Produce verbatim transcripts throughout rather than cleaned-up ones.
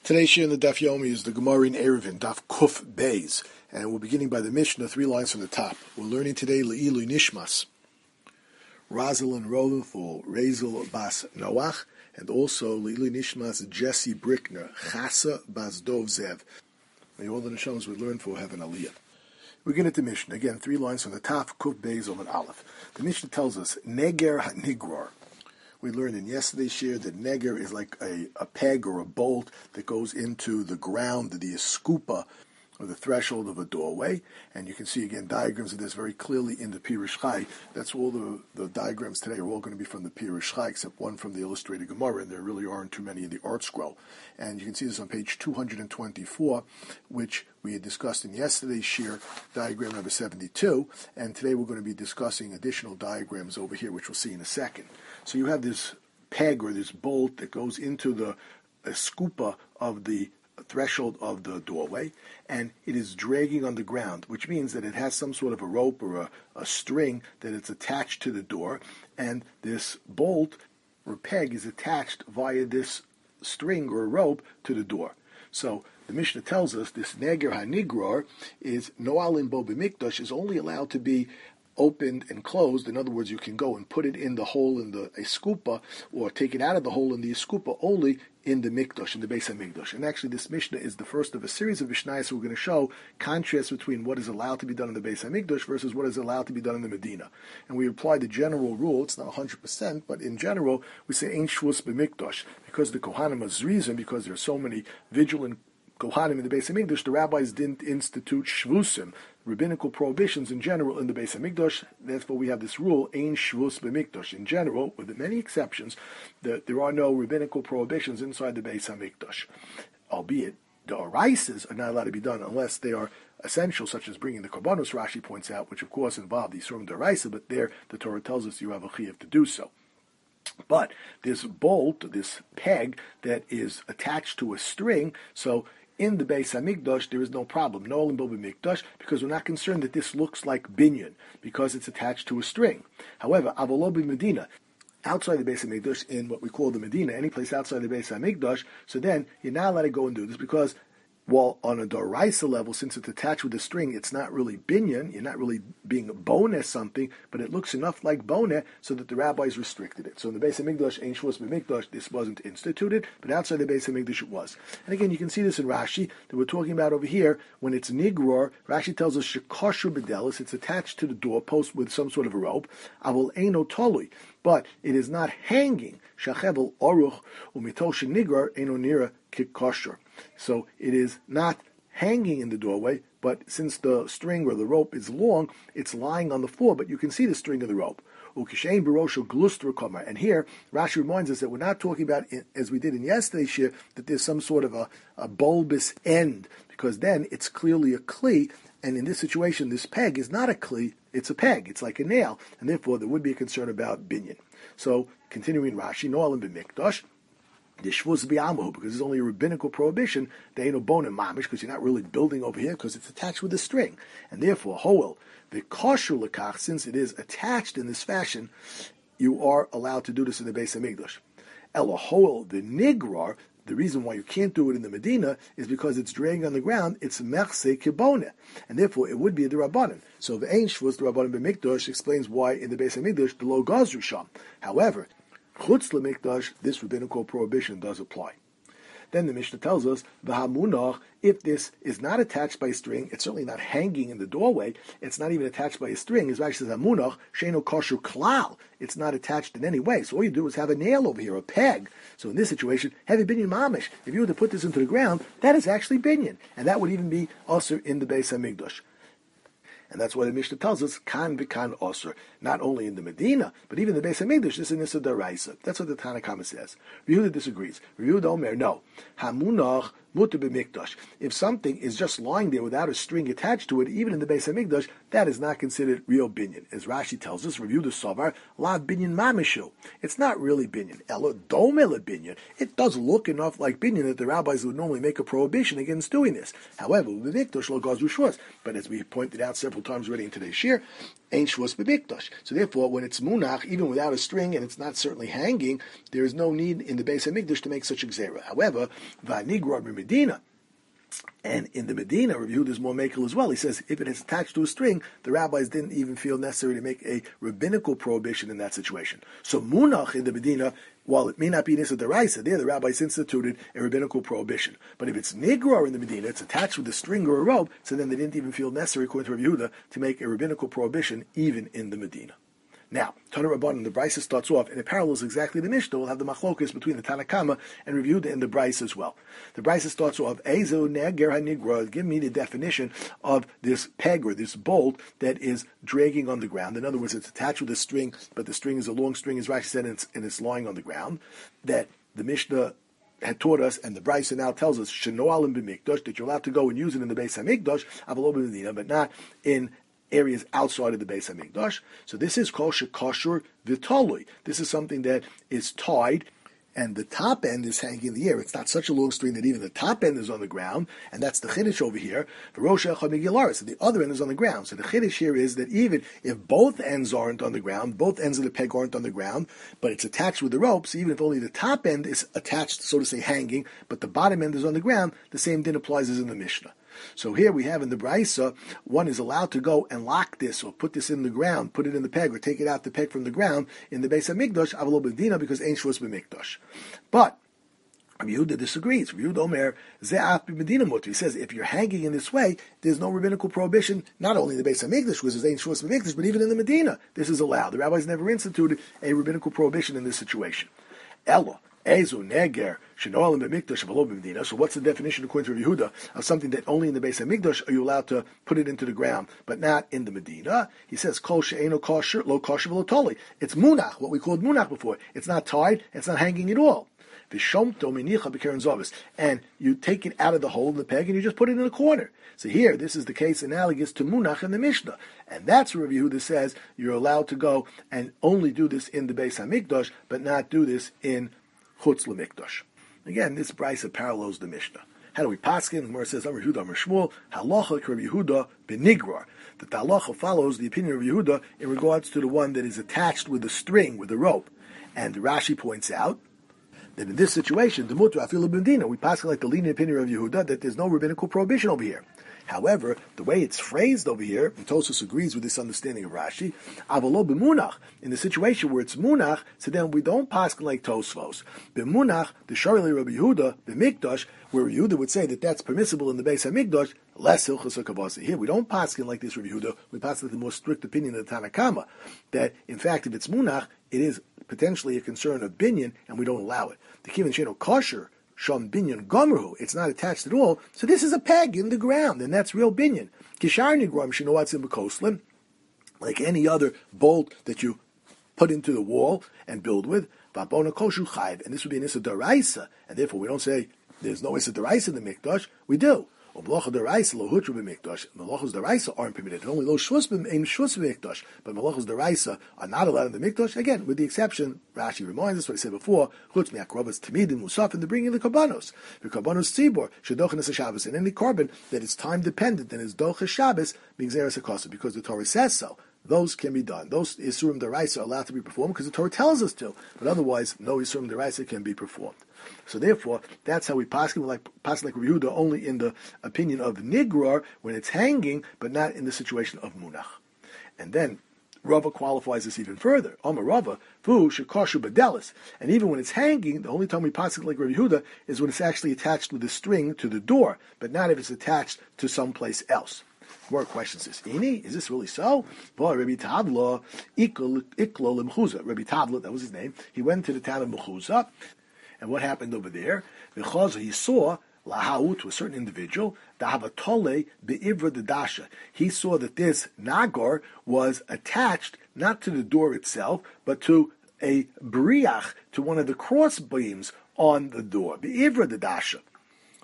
Today's shir in the Daf Yomi is the Gemara in Eruvin, Daf Kuf Beis, and we're beginning by the Mishnah, three lines from the top. We're learning today Le'ilu Nishmas, Razel and Rova for Razel Bas Noach, and also Le'ilu Nishmas Jesse Brickner, Chasa Bas Dov Zev. May all the Neshamas we learn for have an aliyah. We begin at the Mishnah. Again, three lines from the top, Kuf Beis Omen Aleph. The Mishnah tells us, Neger HaNigror. We learned in yesterday's shir that neger is like a, a peg or a bolt that goes into the ground, the eskupa, or the threshold of a doorway. And you can see, again, diagrams of this very clearly in the Pirush Chai. That's all the, the diagrams today are all going to be from the Pirush Chai, except one from the Illustrated Gemara, and there really aren't too many in the Art Scroll. And you can see this on page two hundred twenty-four, which we had discussed in yesterday's shir, diagram number seventy-two, and today we're going to be discussing additional diagrams over here, which we'll see in a second. So you have this peg or this bolt that goes into the scupa of the threshold of the doorway, and it is dragging on the ground, which means that it has some sort of a rope or a, a string that it's attached to the door, and this bolt or peg is attached via this string or rope to the door. So the Mishnah tells us this Neger HaNigror is Noalin Bo B'Mikdash is only allowed to be opened and closed. In other words, you can go and put it in the hole in the eskupa or take it out of the hole in the eskupa only in the mikdash, in the Beis HaMikdash. And actually this Mishnah is the first of a series of Mishnayos we're going to show contrast between what is allowed to be done in the Beis HaMikdash versus what is allowed to be done in the Medina. And we apply the general rule, it's not one hundred percent, but in general we say Ein Shvus B'Mikdash, because the Kohanim is reason, because there are so many vigilant Kohanim in the Beis HaMikdash, the rabbis didn't institute shvusim, rabbinical prohibitions in general in the Beis HaMikdash. Therefore, we have this rule, Ein Shvus B'Mikdash. In general, with many exceptions, that there are no rabbinical prohibitions inside the Beis HaMikdash. Albeit, the oraisas are not allowed to be done unless they are essential, such as bringing the korbanos, Rashi points out, which of course involve the Yisurim d'oraisa, but there the Torah tells us you have a chiyuv to do so. But this bolt, this peg that is attached to a string, so in the Beis HaMikdash, there is no problem, no Olim Bo B'Mikdash, because we're not concerned that this looks like binyan, because it's attached to a string. However, Avolo B'Medina, outside the Beis HaMikdash, in what we call the Medina, any place outside the Beis HaMikdash, so then you're not allowed to go and do this, because while on a Doraisa level, since it's attached with a string, it's not really binyan, you're not really being boneh something, but it looks enough like boneh so that the rabbis restricted it. So in the Beis HaMikdash, Ein Shvus B'Mikdash, this wasn't instituted, but outside the Beis HaMikdash it was. And again, you can see this in Rashi, that we're talking about over here, when it's nigror, Rashi tells us shekosher b'delis, it's attached to the doorpost with some sort of a rope, avol eino tolui, but it is not hanging, shachevel oruch umitosh nigror eino nira kikosher. So it is not hanging in the doorway, but since the string or the rope is long, it's lying on the floor, but you can see the string of the rope. And here, Rashi reminds us that we're not talking about, as we did in yesterday's shir, that there's some sort of a, a bulbous end, because then it's clearly a kli, and in this situation, this peg is not a kli, it's a peg, it's like a nail, and therefore there would be a concern about binyan. So, continuing Rashi, Noalim B'Mikdash, the Shvus B'Amahu, because it's only a rabbinical prohibition, they ain't no bone in mamish, because you're not really building over here, because it's attached with a string. And therefore, Hoel, the kosher lekach, since it is attached in this fashion, you are allowed to do this in the Beis HaMikdash. Elo Hoel, the nigrar, the reason why you can't do it in the Medina is because it's dragging on the ground, it's mechse kibone, and therefore it would be a derabbanan. So the Ein Shvus derabbanan b'Mikdash explains why in the Beis HaMikdash the lo gazru sham. However, chutz leMikdash, this rabbinical prohibition does apply. Then the Mishnah tells us, v'hamunach, if this is not attached by a string, it's certainly not hanging in the doorway, it's not even attached by a string, as Rashi says, hamunach, sheino kosher klal, it's not attached in any way. So all you do is have a nail over here, a peg. So in this situation, have a binyan mamish. If you were to put this into the ground, that is actually binyan, and that would even be also in the Beis HaMikdash. And that's why the Mishnah tells us, kan v'kan osir, not only in the Medina, but even the Beis HaMikdash, this is Nisa D'Oraisa. That's what the Tanna Kama says. Yehuda disagrees. Yehuda Omer, no. Hamunach mutar b'mikdash. If something is just lying there without a string attached to it, even in the Beis Hamikdash, that is not considered real binyan. As Rashi tells us, review the Sovar, la binyan mamishu. It's not really binyan. Elo domele binyan. It does look enough like binyan that the rabbis would normally make a prohibition against doing this. However, b'mikdash lo gaz u'shvus. But as we pointed out several times already in today's shir, ain't shvus b'mikdash. So therefore, when it's munach, even without a string, and it's not certainly hanging, there is no need in the Beis Hamikdash to make such a gzera. However, v'anigror b'medina, and in the Medina, Rabbi Yehuda is more makel as well. He says if it is attached to a string, the rabbis didn't even feel necessary to make a rabbinical prohibition in that situation. So munach in the Medina, while it may not be nisa deraisa, there the rabbis instituted a rabbinical prohibition. But if it's nigror in the Medina, it's attached with a string or a rope, so then they didn't even feel necessary, according to Rabbi Yehuda, to make a rabbinical prohibition even in the Medina. Now, Tana Rabbanan, the Brisa starts off, and it parallels exactly the Mishnah. We'll have the machlokas between the Tanakama and Rabbi Yehuda and the Brisa as well. The Brisa starts off, Ezo neger hanigra, give me the definition of this peg or this bolt that is dragging on the ground. In other words, it's attached with a string, but the string is a long string, as Rashi said, and it's, and it's lying on the ground. That the Mishnah had taught us, and the Brisa now tells us, Shenoalim b'mikdash, that you're allowed to go and use it in the Beis Hamikdash, avalo b'medina, but not in areas outside of the Beis Hamikdash. So this is kol shekashur v'talui. This is something that is tied, and the top end is hanging in the air. It's not such a long string that even the top end is on the ground, and that's the chiddush over here. V'rosh echad migilaris, and the other end is on the ground. So the chiddush here is that even if both ends aren't on the ground, both ends of the peg aren't on the ground, but it's attached with the ropes, even if only the top end is attached, so to say, hanging, but the bottom end is on the ground, the same din applies as in the Mishnah. So here we have in the Brisa, one is allowed to go and lock this or put this in the ground, put it in the peg, or take it out the peg from the ground in the Beis Hamikdash, avalo b'medina, because ain't shvus b'mikdash. But Rabbi Yehuda disagrees. Rabbi Yehuda Omer ze'af b'medina mutar. He says if you're hanging in this way, there's no rabbinical prohibition, not only in the Beis Hamikdash, because there's ain't shvus b'mikdash, but even in the Medina, this is allowed. The rabbis never instituted a rabbinical prohibition in this situation. Ella. Ezu neger shenoalim b'mikdash avalo b'medina. So what's the definition according to Rabbi Yehuda of something that only in the Beis Hamikdash are you allowed to put it into the ground, but not in the Medina? He says kol she'eno kosher lo kosher v'lo toli. It's munach, what we called munach before. It's not tied. It's not hanging at all. V'shomto minicha b'keren zavis, and you take it out of the hole in the peg and you just put it in a corner. So here, this is the case analogous to munach in the Mishnah, and that's where Rabbi Yehuda says you're allowed to go and only do this in the Beis Hamikdash, but not do this in Chutz L'Mikdash. Again, this Brisa parallels the Mishnah. How do we paskin? Where it says Amar Yehuda Amar Shmuel halacha Rabbi Yehuda benigrar. That the halacha follows the opinion of Yehuda in regards to the one that is attached with a string, with a rope. And Rashi points out that in this situation, the mutar afilu b'medina, we paskin like the leading opinion of Yehuda that there's no rabbinical prohibition over here. However, the way it's phrased over here, and Tosfos agrees with this understanding of Rashi, avalo b'munach, in the situation where it's munach, so then we don't paskin like Tosfos. B'munach, the Sharli Rabbi Yehuda, b'mikdash, where Yehuda would say that that's permissible in the Beis Hamikdash, less hilchos hakavasa. Here we don't paskin like this Rabbi Yehuda, we paskin like the more strict opinion of the Tanakama, that in fact if it's munach, it is potentially a concern of binyan, and we don't allow it. The kivin sheno kosher, Shom binyan gomru, it's not attached at all. So this is a peg in the ground, and that's real binyan. Kishar nigrom shenoatzim b'koslim, like any other bolt that you put into the wall and build with. V'abona koshu chayv, and this would be an issa deraisa, and therefore we don't say there's no issa deraisa in the mikdash. We do. Malacha deraisa lo hutra b'mikdash. Malachos deraisa aren't permitted. Only lo shvus b'meim shvus b'mikdash. But malachos deraisa are not allowed in the mikdash. Again, with the exception, Rashi reminds us what I said before. Chutz mi'akrovas tamidim musaf, and the bringing the karbanos. The karbanos tzibor shedochen es Shabbos, and any carbon that is time dependent and is doches Shabbos migzeres hakasa, because the Torah says so. Those can be done. Those Isurim Deraisa are allowed to be performed because the Torah tells us to. But otherwise, no Isurim Deraisa can be performed. So therefore, that's how we pass like pass like Rabbi Yehuda, only in the opinion of Nigrar when it's hanging, but not in the situation of Munach. And then Rava qualifies this even further. Amar Rava, Fu Shekashu Badelis. And even when it's hanging, the only time we pass like Rabbi Yehuda is when it's actually attached with a string to the door, but not if it's attached to someplace else. More questions this. Ini, is this really so? Boy, Rabbi Tavla, Iklo Lemchuza. Rabbi Tavla, that was his name. He went to the town of Mechuza, and what happened over there? Because he saw Lahau, to a certain individual, Dahavatole be'ivra dedasha. He saw that this Nagar was attached not to the door itself, but to a briach, to one of the cross beams on the door. Be'ivra dedasha.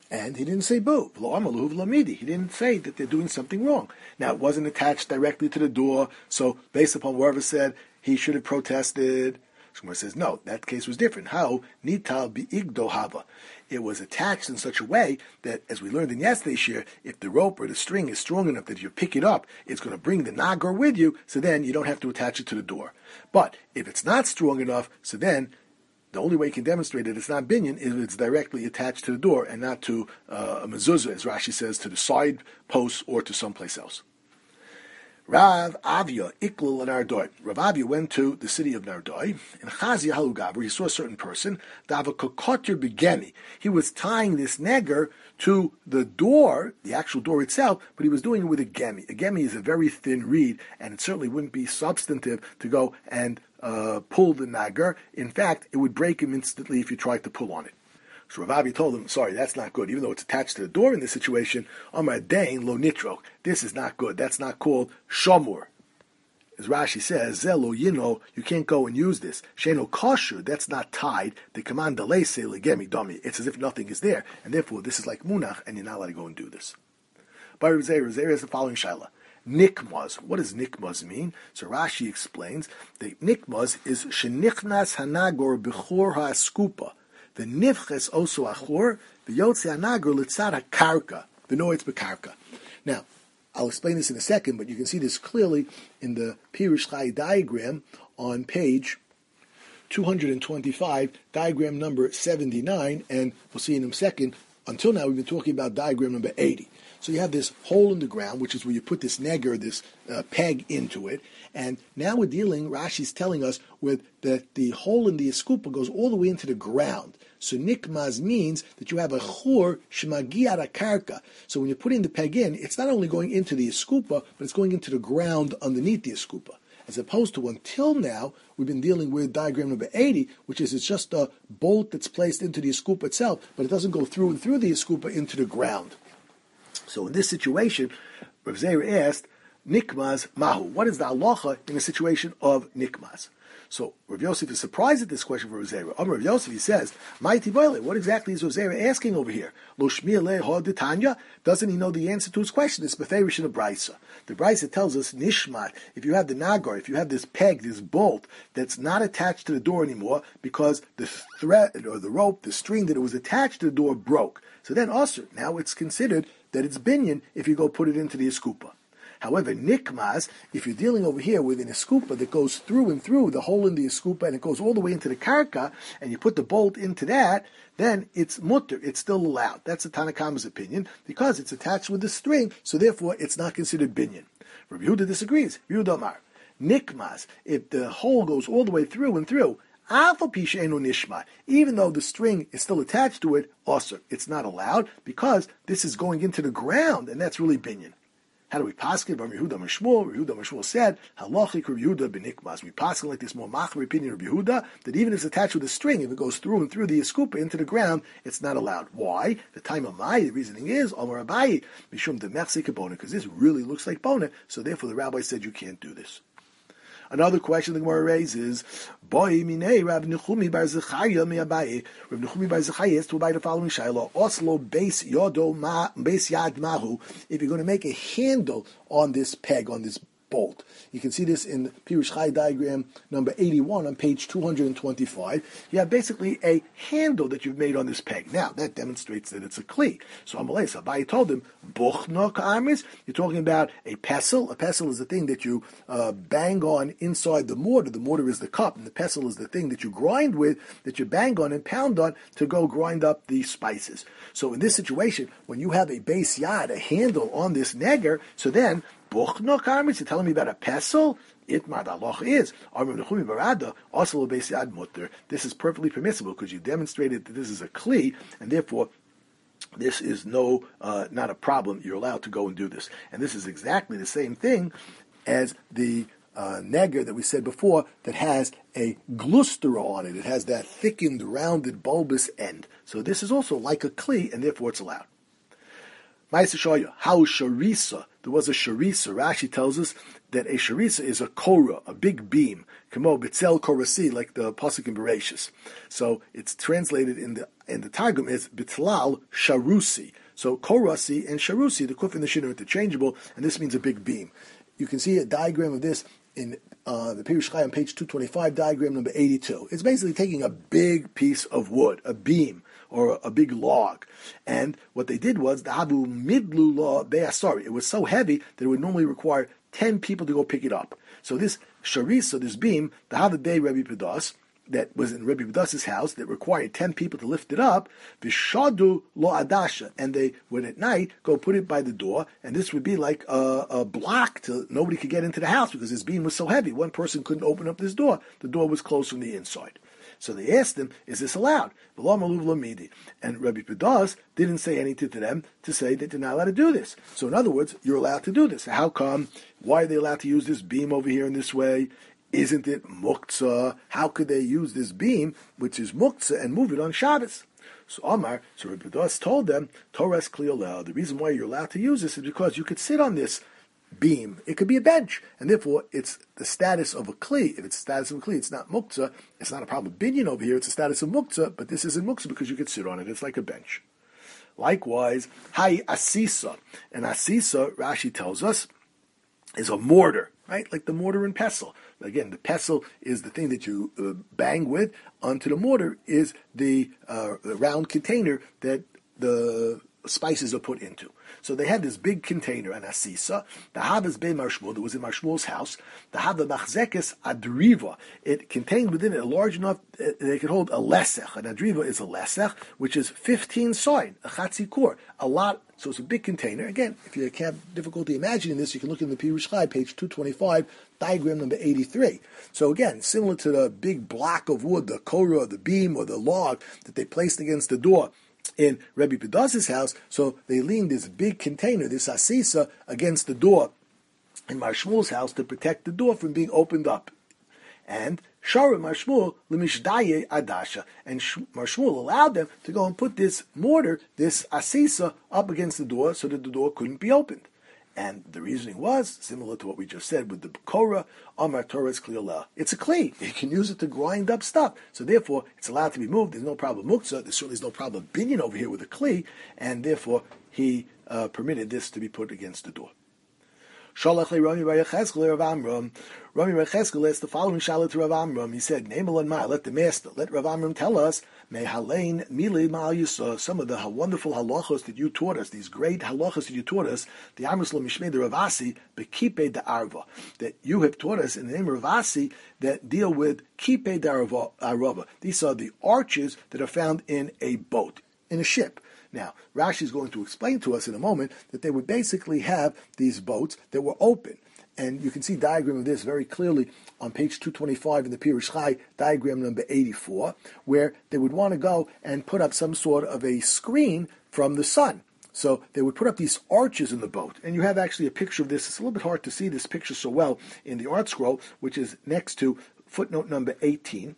And he didn't say boo. He didn't say that they're doing something wrong. Now, it wasn't attached directly to the door, so based upon whoever said he should have protested, Shmuel says, no, that case was different. How? Nital bi'igdo hava. It was attached in such a way that, as we learned in yesterday's shir, if the rope or the string is strong enough that if you pick it up, it's going to bring the nagar with you, so then you don't have to attach it to the door. But if it's not strong enough, so then the only way you can demonstrate that it's not binyan is if it's directly attached to the door and not to uh, a mezuzah, as Rashi says, to the side posts or to someplace else. Rav Avia Iklul Nardoi. Rav Avia went to the city of Nardoi, and Chazia Halugaber, he saw a certain person, Dava Kokotir Begeni. He was tying this neger to the door, the actual door itself, but he was doing it with a gemi. A gemi is a very thin reed, and it certainly wouldn't be substantive to go and uh, pull the nagar. In fact, it would break him instantly if you tried to pull on it. So Rav Avi told him, sorry, that's not good. Even though it's attached to the door in this situation, Amar Dain lo nitro. This is not good. That's not called shamur. As Rashi says, Zelo, you know, you can't go and use this. Sheno kosher, that's not tied. The command delay say legemi dummy. It's as if nothing is there. And therefore, this is like munach, and you're not allowed to go and do this. By Rav Zeir, Rav Zeir has the following shaila. Nikmaz. What does nikmaz mean? So Rashi explains that nikmaz is shenichnas hanagor b'chor ha'askupa. The nifches also achor, the yotze anagur litzad karka, the noitz bekarka. Now, I'll explain this in a second, but you can see this clearly in the Pirush Chai diagram on page two hundred twenty-five, diagram number seventy-nine, and we'll see in a second. Until now, we've been talking about diagram number eighty. So you have this hole in the ground, which is where you put this neger, this uh, peg into it. And now we're dealing, Rashi's telling us, with that the hole in the eskupa goes all the way into the ground. So nikmaz means that you have a chur shemagiat karka. So when you're putting the peg in, it's not only going into the eskupa, but it's going into the ground underneath the eskupa. As opposed to until now, we've been dealing with diagram number eighty, which is it's just a bolt that's placed into the eskupa itself, but it doesn't go through and through the eskupa into the ground. So in this situation, Rav Zeir asked, Nikmaz Mahu. What is the halacha in a situation of Nikmaz? So Rav Yosef is surprised at this question for Rav Zeir. Amar Rav Yosef, he says, Ma'iti Boile, what exactly is Rav Zeir asking over here? Lo Shmiya Le Ha D'Tanya? Doesn't he know the answer to his question? It's Beferish in the Brisa. The Brisa tells us, Nishmat, if you have the nagar, if you have this peg, this bolt, that's not attached to the door anymore because the thread or the rope, the string that it was attached to the door broke. So then also, now it's considered that it's binyan if you go put it into the eskupa. However, nikmaz, if you're dealing over here with an eskupa that goes through and through the hole in the eskupa and it goes all the way into the karka, and you put the bolt into that, then it's mutter, it's still allowed. That's the Tanakama's opinion, because it's attached with the string, so therefore it's not considered binyan. Rabbi Yehuda disagrees. Rabbi Yehuda Amar, nikmaz, if the hole goes all the way through and through, even though the string is still attached to it, also, it's not allowed, because this is going into the ground, and that's really binyan. How do we paskin? Rabbi Yehuda Mishmuel. Rabbi Yehuda Mishmuel said, "Halachik Rabbi Yehuda b'nikmas." We paskin like this more machmer opinion of Rabbi Yehuda that even if it's attached with a string, if it goes through and through the eskupa into the ground, it's not allowed. Why? The time of my the reasoning is Amar Abayi mishum demersi kabona, because this really looks like bona. So therefore, the rabbi said you can't do this. Another question the Gemara raises, Boy minei Rav Nechumi bar Zechariah mi Abaye. Rav Nechumi bar Zechariah is to obey the following shayla: Oslo base yodo ma base yad mahu. If you're going to make a handle on this peg, on this bolt, you can see this in the Pirush Chai diagram number eighty-one on page two hundred twenty-five. You have basically a handle that you've made on this peg. Now that demonstrates that it's a kli. So Amalei Sabai told him, Buchno ka'amis. You're talking about a pestle. A pestle is the thing that you uh, bang on inside the mortar. The mortar is the cup, and the pestle is the thing that you grind with, that you bang on and pound on to go grind up the spices. So in this situation, when you have a base yad, a handle on this neger, so then Buchno karmis, you're telling me about a pestle? Itmar daloch is. This is perfectly permissible because you demonstrated that this is a kli, and therefore this is no uh, not a problem. You're allowed to go and do this. And this is exactly the same thing as the uh, neger that we said before that has a glustera on it. It has that thickened, rounded, bulbous end. So this is also like a kli, and therefore it's allowed. Ma'aseh shoyu, how sharisa. There was a sharisa. Rashi tells us that a sharisa is a korah, a big beam, kamo bitzel korasi, like the pasuk in Bereshis. So it's translated in the and the Targum is Bitlal Sharusi. So Korasi and Sharusi, the Kuf and the Shin are interchangeable, and this means a big beam. You can see a diagram of this in uh, the Pirush Chai on page two twenty-five, diagram number eighty-two. It's basically taking a big piece of wood, a beam, or a big log. And what they did was, the Habu Midlu Law Be'asari. It was so heavy that it would normally require ten people to go pick it up. So this Sharisa, this beam, the Havu Bey Rebbe Pedas, that was in Rebbe Pedas's house, that required ten people to lift it up, Vishadu Lo Adasha, and they would at night go put it by the door, and this would be like a, a block till nobody could get into the house because this beam was so heavy. One person couldn't open up this door. The door was closed from the inside. So they asked him, is this allowed? And Rebbe Pedas didn't say anything to them to say that they're not allowed to do this. So in other words, you're allowed to do this. How come? Why are they allowed to use this beam over here in this way? Isn't it muktzah? How could they use this beam, which is muktzah, and move it on Shabbos? So Amar, so Rebbe Pedas told them, Torah Kliyolel, the reason why you're allowed to use this is because you could sit on this beam. It could be a bench, and therefore it's the status of a kli. If it's the status of a kli, it's not muktzah. It's not a problem binyan over here. It's the status of muktzah, but this isn't muktzah because you could sit on it. It's like a bench. Likewise, hai asisa, and asisa, Rashi tells us, is a mortar, right? Like the mortar and pestle. Again, the pestle is the thing that you uh, bang with. Onto the mortar is the, uh, the round container that the spices are put into. So they had this big container, an asisa. The havas be Marshmul, that was in Marshmul's house. The hava machzekes adriva. It contained within it a large enough uh, they could hold a lesech. An adriva is a lesech, which is fifteen soin, a chatzikur, a lot. So it's a big container. Again, if you have difficulty imagining this, you can look in the Pirush Chai, page two twenty-five, diagram number eighty-three. So again, similar to the big block of wood, the korah, the beam, or the log that they placed against the door in Rebbe Pedas's house, so they leaned this big container, this asisa, against the door in Marshmul's house to protect the door from being opened up. And Shara Marshmul lemishdaye adasha, and Marshmul allowed them to go and put this mortar, this asisa, up against the door so that the door couldn't be opened. And the reasoning was similar to what we just said with the Korah, Amar Torah's Kliyoleh. It's a kli. You can use it to grind up stuff. So therefore, it's allowed to be moved. There's no problem muktzah. There certainly is no problem binyan over here with a kli. And therefore, he uh, permitted this to be put against the door. Shalach le Rami Bar Yechezkel Rav Amram. Rami Bar Yechezkel asked the following shalat to Rav Amram. He said, Neimel and Ma, let the master, let Rav Amram tell us, May halein mili ma'al yisah, some of the wonderful halachos that you taught us, these great halachos that you taught us, the Amos lo mishmei de Ravasi, bekipe de arva, that you have taught us in the name of Ravasi that deal with kipe de arva. These are the arches that are found in a boat, in a ship. Now, Rashi is going to explain to us in a moment that they would basically have these boats that were open. And you can see a diagram of this very clearly on page two twenty-five in the Pirush Chai, diagram number eighty-four, where they would want to go and put up some sort of a screen from the sun. So they would put up these arches in the boat. And you have actually a picture of this. It's a little bit hard to see this picture so well in the art scroll, which is next to footnote number eighteen.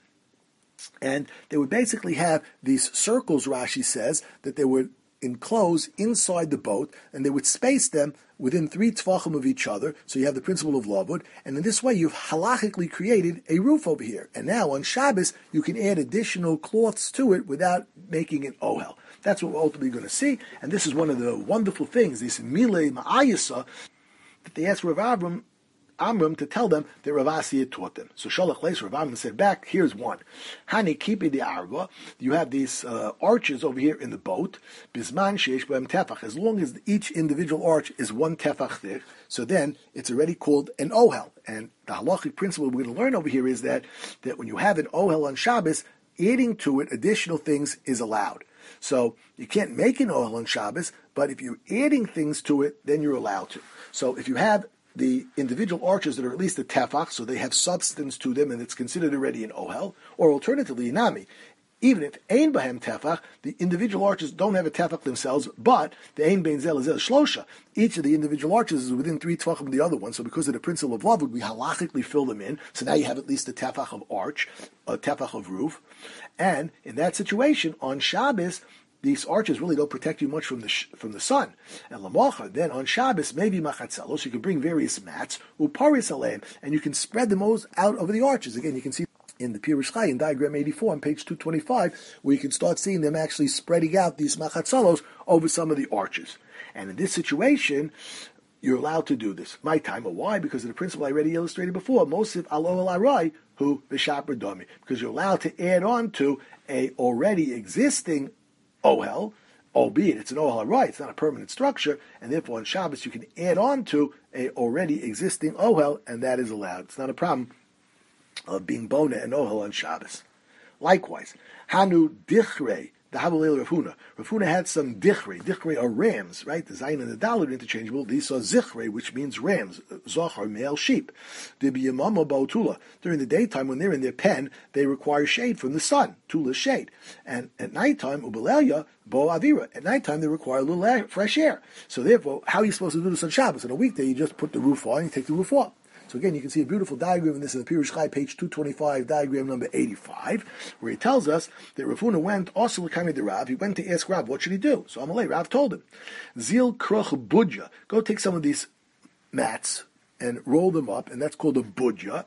And they would basically have these circles, Rashi says, that they would enclose inside the boat, and they would space them within three tefachim of each other, so you have the principle of lavud, and in this way you've halachically created a roof over here. And now on Shabbos, you can add additional cloths to it without making it ohel. That's what we're ultimately going to see, and this is one of the wonderful things, this milei ma'ayasa, that they asked Rav Avram, Amram to tell them that Rav Asi had taught them. So Shalach Leis, Rav Amram said back, here's one. Hani kipi de arva, you have these uh, arches over here in the boat, bisman sheish b'em tefach, as long as each individual arch is one tefach thick, so then it's already called an ohel. And the halachic principle we're going to learn over here is that, that when you have an ohel on Shabbos, adding to it additional things is allowed. So you can't make an ohel on Shabbos, but if you're adding things to it, then you're allowed to. So if you have the individual arches that are at least a tefach, so they have substance to them, and it's considered already an ohel, or alternatively, inami. Even if ein bahem tefach, the individual arches don't have a tefach themselves, but the ein bein zel zel shlosha. Each of the individual arches is within three tefachim of the other one, so because of the principle of love, we halachically fill them in, so now you have at least a tefach of arch, a tefach of roof, and in that situation, on Shabbos, these arches really don't protect you much from the sh- from the sun. And Lamocha, then on Shabbos, maybe machatzelos, so you can bring various mats, uparis aleim, and you can spread them out over the arches. Again, you can see in the Pirush Chai, in diagram eighty-four on page two twenty-five, where you can start seeing them actually spreading out these machatzalos over some of the arches. And in this situation, you're allowed to do this. My time, or why? Because of the principle I already illustrated before, Mosif alo al arai, who b'shapar domi. Because you're allowed to add on to a already existing ohel, albeit it's an ohel arai, it's not a permanent structure, and therefore on Shabbos you can add on to a already existing ohel, and that is allowed. It's not a problem of being bona and ohel on Shabbos. Likewise, Hanu Dichre, the Habalel Rav Huna. Rav Huna had some Dichre. Dichre are rams, right? The Zayin and the Dal are interchangeable. These are Zichre, which means rams. Zoch are male sheep. Dibiyamama Bautula. During the daytime, when they're in their pen, they require shade from the sun. Tula shade. And at nighttime, Ubelelia, Bo Avira. At nighttime, they require a little air, fresh air. So therefore, how are you supposed to do this on Shabbos? On a weekday, you just put the roof on and you take the roof off. So again, you can see a beautiful diagram of this in the Pirush Chai, page two twenty-five, diagram number eighty-five, where he tells us that Rav Huna went also l'kamei de Rav. He went to ask Rav, what should he do? So Amalei, Rav told him, Zil kroch budja, go take some of these mats and roll them up, and that's called a budja,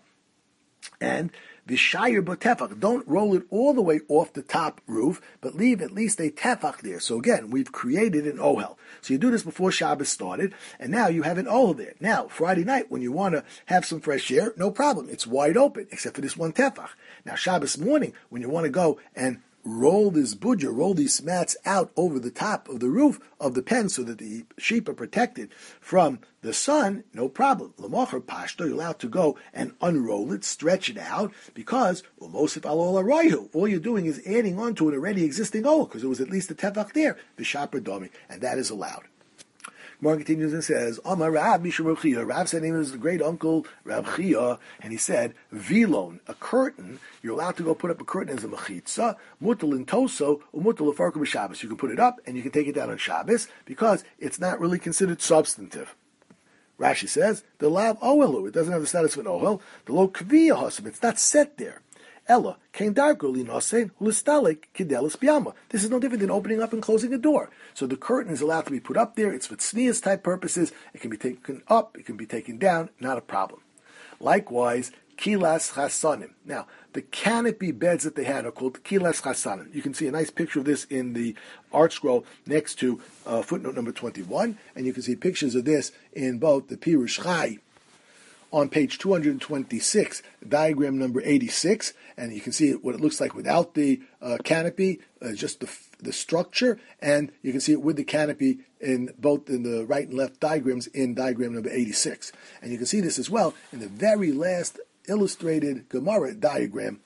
and Vishayir b'tefach. Don't roll it all the way off the top roof, but leave at least a tefach there. So again, we've created an ohel. So you do this before Shabbos started, and now you have an ohel there. Now, Friday night, when you want to have some fresh air, no problem. It's wide open, except for this one tefach. Now, Shabbos morning, when you want to go and roll this budja, roll these mats out over the top of the roof of the pen so that the sheep are protected from the sun, no problem. L'mocher pashto, you're allowed to go and unroll it, stretch it out, because l'mosif alo arayu, all you're doing is adding on to an already existing oil, because there was at least a tefach there, b'shapar domi, and that is allowed. Gemara continues and says, Amar Rav Mishum Rav Chia. Rav said name is the great uncle Rav Chia, and he said, Vilon, a curtain, you're allowed to go put up a curtain as a mechitza, mutal in toso, umutal lefarku b'Shabbos. You can put it up and you can take it down on Shabbos because it's not really considered substantive. Rashi says, the lav ohelu, it doesn't have the status of an ohel, the lo kviya hasim, it's not set there. Ella, kain darko linosein hulistalik kidelis biyama. This is no different than opening up and closing a door. So the curtain is allowed to be put up there. It's for tznius type purposes. It can be taken up. It can be taken down. Not a problem. Likewise, kilas chasanim. Now, the canopy beds that they had are called kilas chasanim. You can see a nice picture of this in the art scroll next to uh, footnote number twenty-one, and you can see pictures of this in both the Pirush Chai on page two hundred twenty-six, diagram number eighty-six, and you can see what it looks like without the uh, canopy, uh, just the the structure, and you can see it with the canopy in both in the right and left diagrams in diagram number eighty-six. And you can see this as well in the very last illustrated Gemara diagram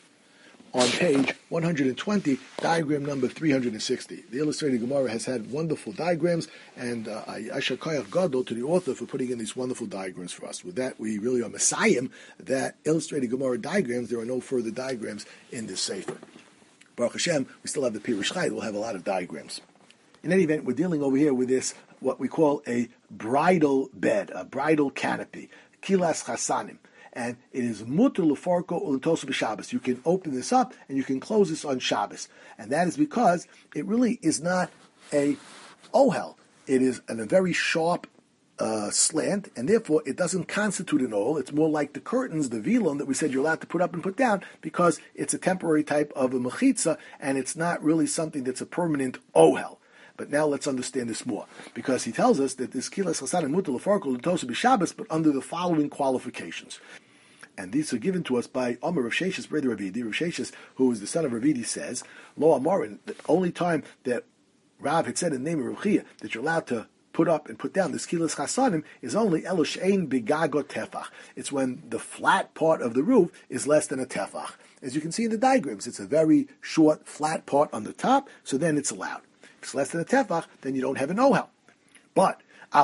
on page one hundred twenty, diagram number three hundred sixty. The illustrated Gemara has had wonderful diagrams, and uh, I Asher Koyach Gadol to the author for putting in these wonderful diagrams for us. With that, we really are messiahim that illustrated Gemara diagrams. There are no further diagrams in this sefer. Baruch Hashem, we still have the Pirush Chai. We'll have a lot of diagrams. In any event, we're dealing over here with this, what we call a bridal bed, a bridal canopy, kilas chasanim. And it is mutar lefarko ulentosu b'Shabbos. You can open this up and you can close this on Shabbos. And that is because it really is not a ohel. It is an, a very sharp uh, slant, and therefore it doesn't constitute an ohel. It's more like the curtains, the vilon, that we said you're allowed to put up and put down, because it's a temporary type of a mechitza, and it's not really something that's a permanent ohel. But now let's understand this more, because he tells us that this kilas chasanim mutar lefarko ulentosu b'Shabbos, but under the following qualifications. And these are given to us by Amar Rav Sheshes, brother Rav Idi. Rav Sheshes, who is the son of Rav Idi, says, Lo Amarin, the only time that Rav had said in the name of Rav Chia that you're allowed to put up and put down this kilas chasanim is only eloshein bigago tefach. It's when the flat part of the roof is less than a tefach. As you can see in the diagrams, it's a very short, flat part on the top, so then it's allowed. If it's less than a tefach, then you don't have an ohel. But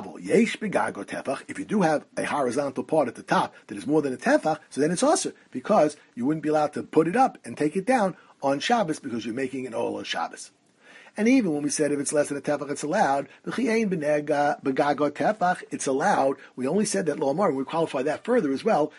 if you do have a horizontal part at the top that is more than a tefach, so then it's also because you wouldn't be allowed to put it up and take it down on Shabbos because you're making an oil on Shabbos. And even when we said if it's less than a tefach, it's allowed. It's allowed. We only said that lo amar, and we qualify that further as well.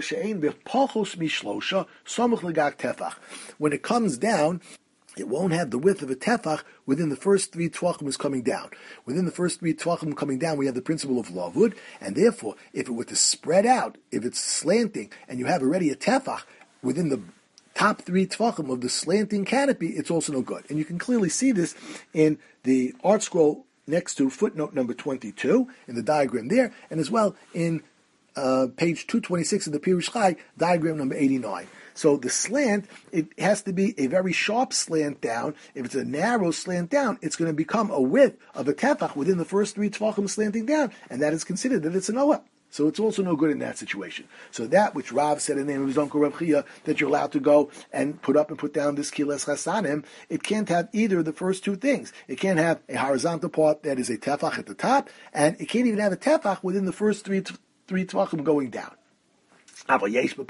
When it comes down, it won't have the width of a tefach within the first three tvachim is coming down. Within the first three tvachim coming down, we have the principle of lavud, and therefore, if it were to spread out, if it's slanting, and you have already a tefach within the top three tefachim of the slanting canopy, it's also no good. And you can clearly see this in the art scroll next to footnote number twenty-two, in the diagram there, and as well in uh, page two twenty-six of the Pirush Chai, diagram number eighty-nine. So the slant, it has to be a very sharp slant down. If it's a narrow slant down, it's going to become a width of a tefach within the first three tefachim slanting down, and that is considered that it's an oel. So it's also no good in that situation. So that which Rav said in the name of his uncle Rav Chia, that you're allowed to go and put up and put down this kiles chasanim, it can't have either of the first two things. It can't have a horizontal part that is a tefach at the top, and it can't even have a tefach within the first three three tefachim going down. If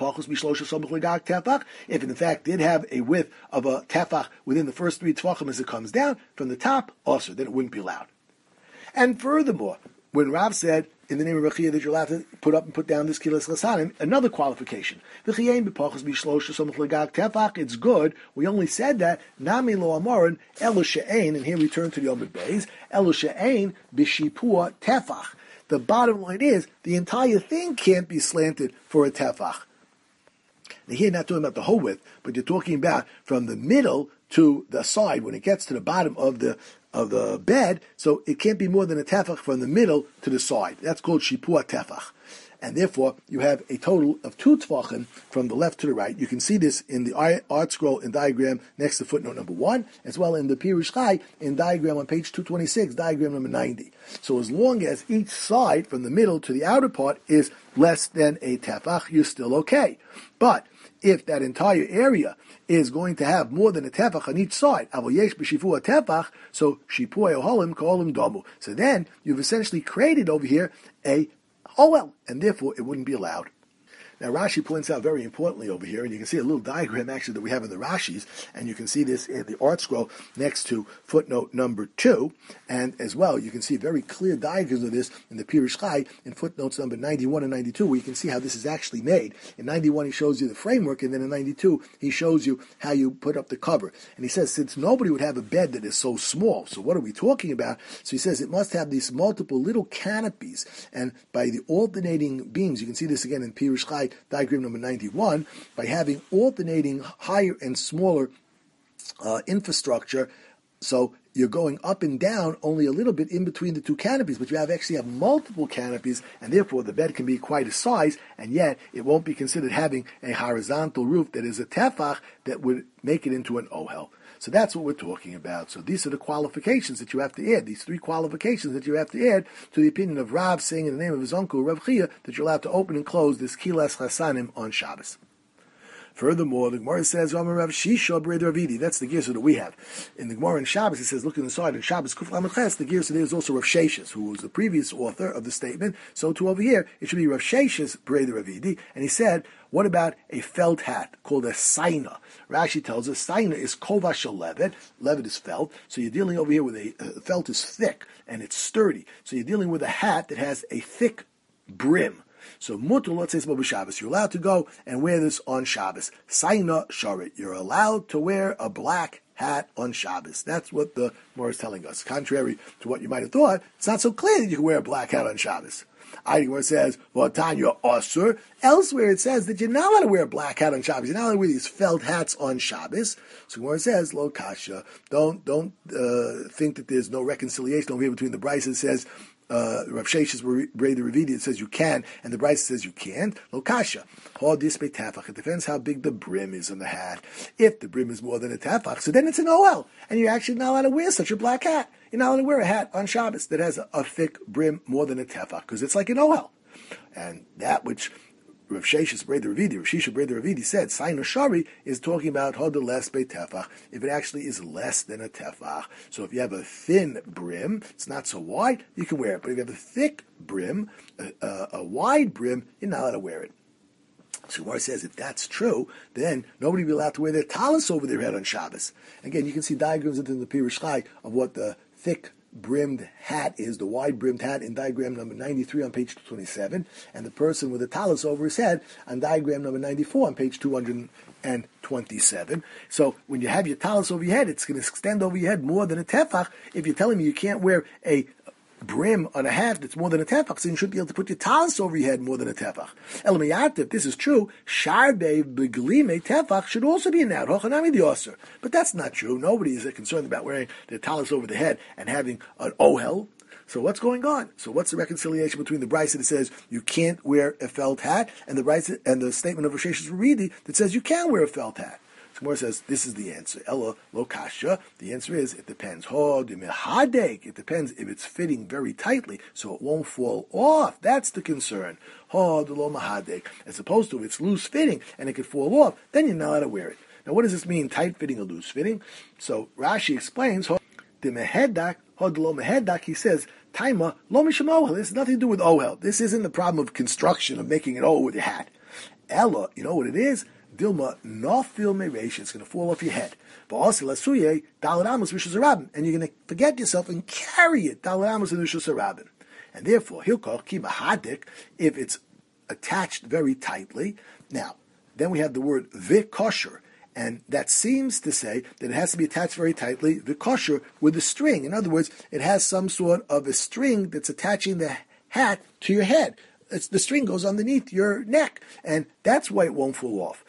in fact did have a width of a tefach within the first three tefachim as it comes down from the top, also then it wouldn't be allowed. And furthermore, when Rav said in the name of Rechia that you're allowed to put up and put down this kilas chasanim, another qualification. It's good. We only said that nami lo amorin elu she'ein, and here we turn to the Omid Beis, elu she'ein b'shipua tefach. The bottom line is, the entire thing can't be slanted for a tefach. Now here, not talking about the whole width, but you're talking about from the middle to the side, when it gets to the bottom of the of the bed, so it can't be more than a tefach from the middle to the side. That's called shipua tefach. And therefore, you have a total of two tefachim from the left to the right. You can see this in the art scroll and diagram next to footnote number one, as well in the Pirush Chai in diagram on page two twenty-six, diagram number ninety. So as long as each side from the middle to the outer part is less than a tefach, you're still okay. But if that entire area is going to have more than a tefach on each side, avoyesh b'shifua tefach, so shipua oholim koholim domu. So then you've essentially created over here a oel, and therefore it wouldn't be allowed. Now Rashi points out very importantly over here, and you can see a little diagram actually that we have in the Rashis, and you can see this in the art scroll next to footnote number two, and as well you can see very clear diagrams of this in the Pirush Chai in footnotes number ninety-one and ninety-two, where you can see how this is actually made. In ninety-one he shows you the framework, and then in ninety-two he shows you how you put up the cover. And he says, since nobody would have a bed that is so small, so what are we talking about? So he says it must have these multiple little canopies, and by the alternating beams, you can see this again in Pirush Chai diagram number ninety-one, by having alternating higher and smaller uh, infrastructure, so you're going up and down only a little bit in between the two canopies, but you have actually have multiple canopies, and therefore the bed can be quite a size, and yet it won't be considered having a horizontal roof that is a tefach that would make it into an ohel. So that's what we're talking about. So these are the qualifications that you have to add, these three qualifications that you have to add to the opinion of Rav saying in the name of his uncle, Rav Chia, that you're allowed to open and close this kilas chasanim on Shabbos. Furthermore, the Gemara says, Rav Shisha Breder Avidi. That's the Gersa that we have. In the Gemara in Shabbos, it says, look inside, in Shabbos, Kuf Lamed Ches, the Gersa there is also Rav Sheshes, who was the previous author of the statement. So too over here, it should be Rav Sheshes Breder Avidi. And he said, what about a felt hat called a saina? Rashi tells us saina is kovash levet. Levet is felt. So you're dealing over here with a, uh, felt is thick and it's sturdy. So you're dealing with a hat that has a thick brim. So mutul, let's say it's Shabbos. You're allowed to go and wear this on Shabbos. Saina sharit. You're allowed to wear a black hat on Shabbos. That's what the Gemara is telling us. Contrary to what you might have thought, it's not so clear that you can wear a black hat on Shabbos. I think where it says, well, Tanya Osur. Elsewhere it says that you're not allowed to wear a black hat on Shabbos. You're not allowed to wear these felt hats on Shabbos. So where it says, Lo Kasha, don't don't uh, think that there's no reconciliation over here between the Bryce that says, Uh, Rav Sheshes Breder Ravidi, it says you can, and the Bryce says you can't. Lokasha. It depends how big the brim is on the hat. If the brim is more than a tefach, so then it's an O L, and you're actually not allowed to wear such a black hat. You're not allowed to wear a hat on Shabbos that has a, a thick brim more than a tefach, because it's like an O L. And that which Rav Sheshes Breder Ravidi, Rav Shisha Breder Ravidi said, Saina Shari is talking about Hoda less be tefach, if it actually is less than a tefach. So if you have a thin brim, it's not so wide, you can wear it. But if you have a thick brim, a, a, a wide brim, you're not allowed to wear it. So Gemara says, if that's true, then nobody will be allowed to wear their talis over their head on Shabbos. Again, you can see diagrams in the Pirush Chai of what the thick brimmed hat is, the wide brimmed hat in diagram number ninety-three on page two twenty-seven, and the person with the talis over his head on diagram number ninety-four on page two hundred twenty-seven. So when you have your talis over your head, it's going to extend over your head more than a tefach. If you're telling me you can't wear a brim on a hat that's more than a tefach, so you should be able to put your talis over your head more than a tefach. Elamiyat, if this is true, sharbe beglime tefach should also be allowed. Hochanami the osir. But that's not true. Nobody is concerned about wearing the talis over the head and having an ohel. So what's going on? So what's the reconciliation between the brisa that says you can't wear a felt hat and the brisa and the statement of Rosh Hashanah that says you can wear a felt hat? Gemara says this is the answer. Ella lo kasha. The answer is it depends. It depends if it's fitting very tightly, so it won't fall off. That's the concern. As opposed to it's loose fitting and it could fall off, then you're not allowed to wear it. Now, what does this mean? Tight fitting or loose fitting? So Rashi explains. He says, Taima lo misham ohel. This has nothing to do with ohel. This isn't the problem of construction of making an ohel with your hat. Ella, you know what it is? Dilma nafil mereish, it's going to fall off your head. And you're going to forget yourself and carry it. And therefore, hilkoch ki mahadik, if it's attached very tightly. Now, then we have the word vikosher, and that seems to say that it has to be attached very tightly, vikosher, with a string. In other words, it has some sort of a string that's attaching the hat to your head. It's, the string goes underneath your neck, and that's why it won't fall off.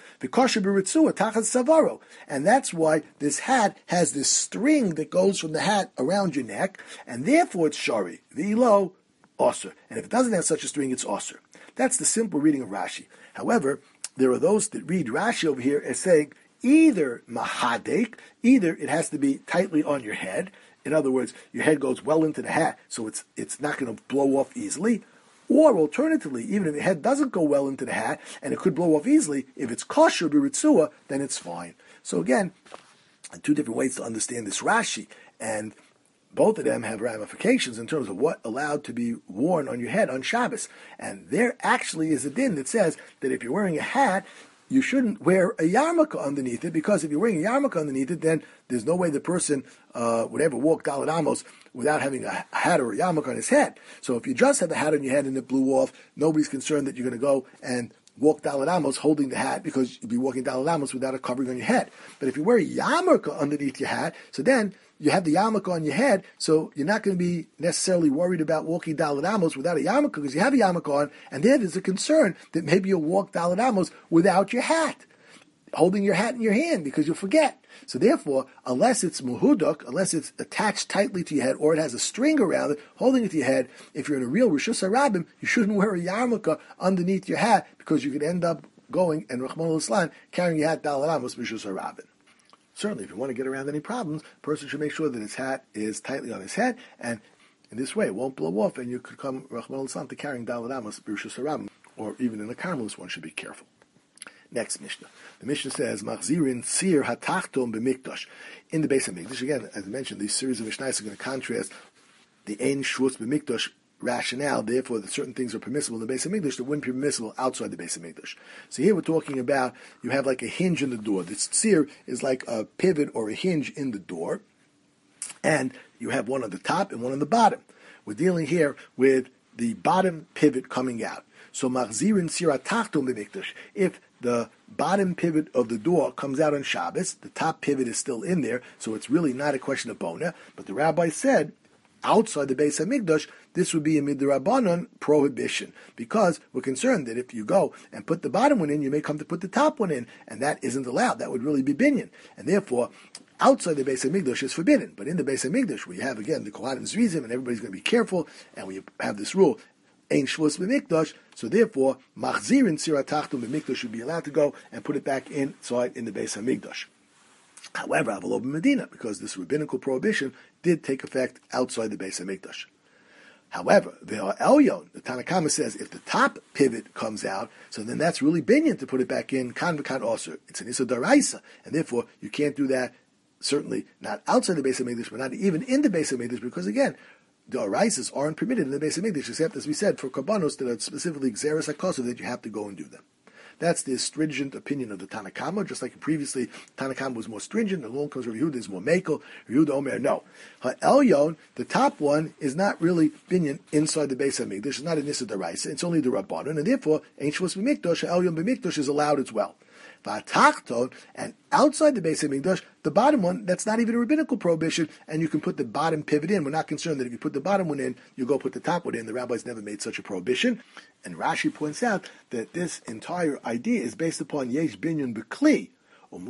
And that's why this hat has this string that goes from the hat around your neck, and therefore it's shari, v'ilo, osir. And if it doesn't have such a string, it's osir. That's the simple reading of Rashi. However, there are those that read Rashi over here as saying either mahadek, either it has to be tightly on your head. In other words, your head goes well into the hat, so it's it's not going to blow off easily. Or alternatively, even if the head doesn't go well into the hat and it could blow off easily, if it's kosher b'ritzua, then it's fine. So again, two different ways to understand this Rashi, and both of them have ramifications in terms of what allowed to be worn on your head on Shabbos. And there actually is a din that says that if you're wearing a hat, you shouldn't wear a yarmulke underneath it, because if you're wearing a yarmulke underneath it, then there's no way the person uh, would ever walk Dalet Amos without having a hat or a yarmulke on his head. So if you just have the hat on your head and it blew off, nobody's concerned that you're going to go and walk Dalet Amos holding the hat, because you'd be walking Dalet Amos without a covering on your head. But if you wear a yarmulke underneath your hat, so then you have the yarmulke on your head, so you're not going to be necessarily worried about walking Dalet Amos without a yarmulke, because you have a yarmulke on, and there there's a concern that maybe you'll walk Dalet Amos without your hat, holding your hat in your hand, because you'll forget. So therefore, unless it's muhuduk, unless it's attached tightly to your head, or it has a string around it, holding it to your head, if you're in a real Rishus HaRabim, you shouldn't wear a yarmulke underneath your hat, because you could end up going, and Rachmana litzlan, carrying your hat Dalet Amos Rishus HaRabim. Certainly, if you want to get around any problems, a person should make sure that his hat is tightly on his head, and in this way it won't blow off, and you could come, Rachmana litzlan, to carrying Dalet Amos Rishus HaRabim, or even in a carmelist, one should be careful. Next Mishnah. The Mishnah says, Machzirin Sir Hatachton B'Mikdash. In the Beis HaMikdash, again, as I mentioned, these series of Mishnahs are going to contrast the Ein Shvus B'Mikdash rationale, therefore that certain things are permissible in the Beis HaMikdash that wouldn't be permissible outside the Beis HaMikdash. So here we're talking about, you have like a hinge in the door. This Sir is like a pivot or a hinge in the door, and you have one on the top and one on the bottom. We're dealing here with the bottom pivot coming out. So Machzirin Sir Hatachton B'Mikdash. If the bottom pivot of the door comes out on Shabbos, the top pivot is still in there, so it's really not a question of bona. But the rabbi said, outside the Beis HaMikdash, this would be a midrabanan prohibition, because we're concerned that if you go and put the bottom one in, you may come to put the top one in, and that isn't allowed. That would really be binyan. And therefore, outside the Beis HaMikdash is forbidden. But in the Beis HaMikdash, we have, again, the Kohanim Zrizim, and everybody's going to be careful, and we have this rule, Ein Shvus B'Mikdash, so therefore, Machzirin Sir Hatachton B'Mikdash should be allowed to go and put it back inside in the Beis HaMikdash. However, Avalov Medina, because this rabbinical prohibition did take effect outside the Beis HaMikdash. However, the Elyon, the Tanna Kama says, if the top pivot comes out, so then that's really binyan to put it back in, kan v'kan osir. It's an Issa Daraisa, and therefore you can't do that, certainly not outside the Beis HaMikdash, but not even in the Beis HaMikdash, because again, the Araisas aren't permitted in the Beis HaMikdash, except, as we said, for Karbanos that are specifically Xeris HaKosov, that you have to go and do them. That's the stringent opinion of the Tanna Kama, just like previously Tanna Kama was more stringent, and along comes Rav Yehuda is more makel, Rav Yehuda Omer, no. Ha'elyon, the top one, is not really binyan inside the Beis HaMikdash, it's not an Issa Daraisa, it's only the Rabbanon, and therefore, Ein Shvus B'Mikdash, Ha'elyon B'Mikdash is allowed as well. V'atachton, and outside the Beis Hamikdash, the bottom one, that's not even a rabbinical prohibition, and you can put the bottom pivot in. We're not concerned that if you put the bottom one in, you go put the top one in. The rabbis never made such a prohibition. And Rashi points out that this entire idea is based upon Yesh Binyan B'Kli, and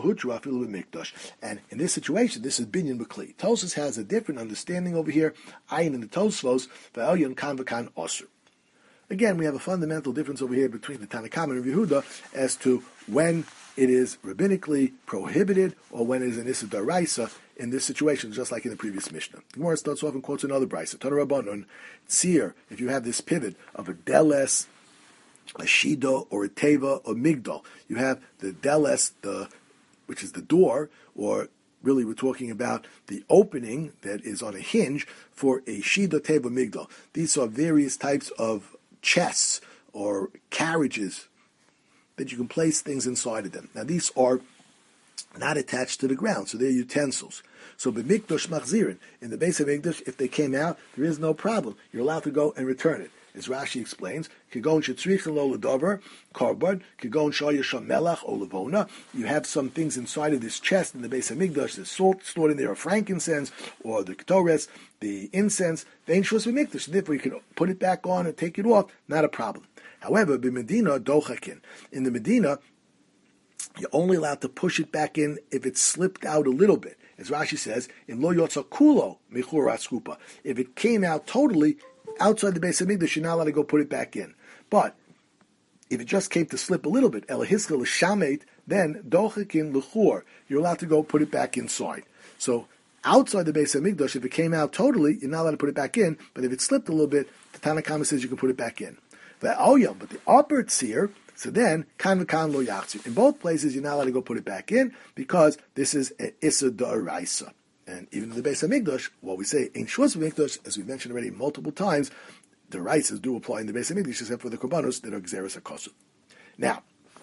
in this situation, this is binyan b'kli. Tosfos has a different understanding over here. Ayin in the Tosfos, v'elyon kan v'kan osur. Again, we have a fundamental difference over here between the Tanakh and Rav Yehuda as to when it is rabbinically prohibited or when it is an issa d'oraisa in this situation, just like in the previous Mishnah. The Gemara starts off and quotes another brisa. Tana Rabbanon, tzir, if you have this pivot of a deles, a shida, or a teva, or migdal. You have the deles, the which is the door, or really we're talking about the opening that is on a hinge for a shida, teva, migdal. These are various types of chests or carriages that you can place things inside of them. Now these are not attached to the ground, so they're utensils. So b'mikdash machzirin, in the base of Mikdash, if they came out, there is no problem. You're allowed to go and return it. As Rashi explains, Kigon shetzrichin lo ledavar, karbon, Kigon shayasham melach o levona. You have some things inside of this chest in the base of Mikdash. There's salt stored in there, or frankincense, or the ketores, the incense. Vein shus b'mikdash. Therefore, you can put it back on and take it off. Not a problem. However, b'medina dochakin. In the Medina, you're only allowed to push it back in if it slipped out a little bit. As Rashi says, in lo yotza kulo mechura skupa. If it came out totally outside the base of Mikdash, you're not allowed to go put it back in. But if it just came to slip a little bit, elahiska l'shamet, then dochakin l'chur, you're allowed to go put it back inside. So outside the base of Mikdash, if it came out totally, you're not allowed to put it back in. But if it slipped a little bit, the Tanna Kama says you can put it back in. But oh yeah, but the upper tzir, so then, kan v'kan lo yachzir. In both places, you're not allowed to go put it back in because this is an issa d'oraisa. And even in the Beis Hamikdash, what we say, in Shus Hamikdash, as we've mentioned already multiple times, the raisas do apply in the Beis Hamikdash, except for the korbanos that are gzeres hakosu. Now,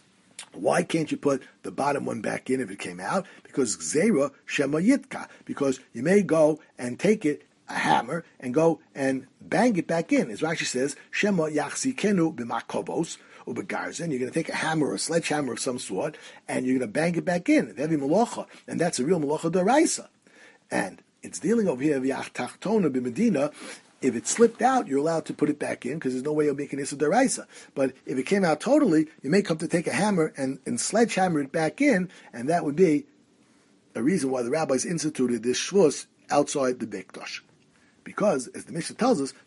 why can't you put the bottom one back in if it came out? Because gzera shema yitka. Because you may go and take it, a hammer, and go and bang it back in. As Rashi says, shema yachzikenu b'makobos, or b'garzen. You're going to take a hammer or a sledgehammer of some sort, and you're going to bang it back in. Heavy malacha. And that's a real malacha d'oraisa. And it's dealing over here, v'yachtachtona b'medina. If it slipped out, you're allowed to put it back in because there's no way you'll make an issa d'oraisa. But if it came out totally, you may come to take a hammer and, and sledgehammer it back in, and that would be a reason why the rabbis instituted this shvus outside the Mikdash. Because, as the Mishnah tells us,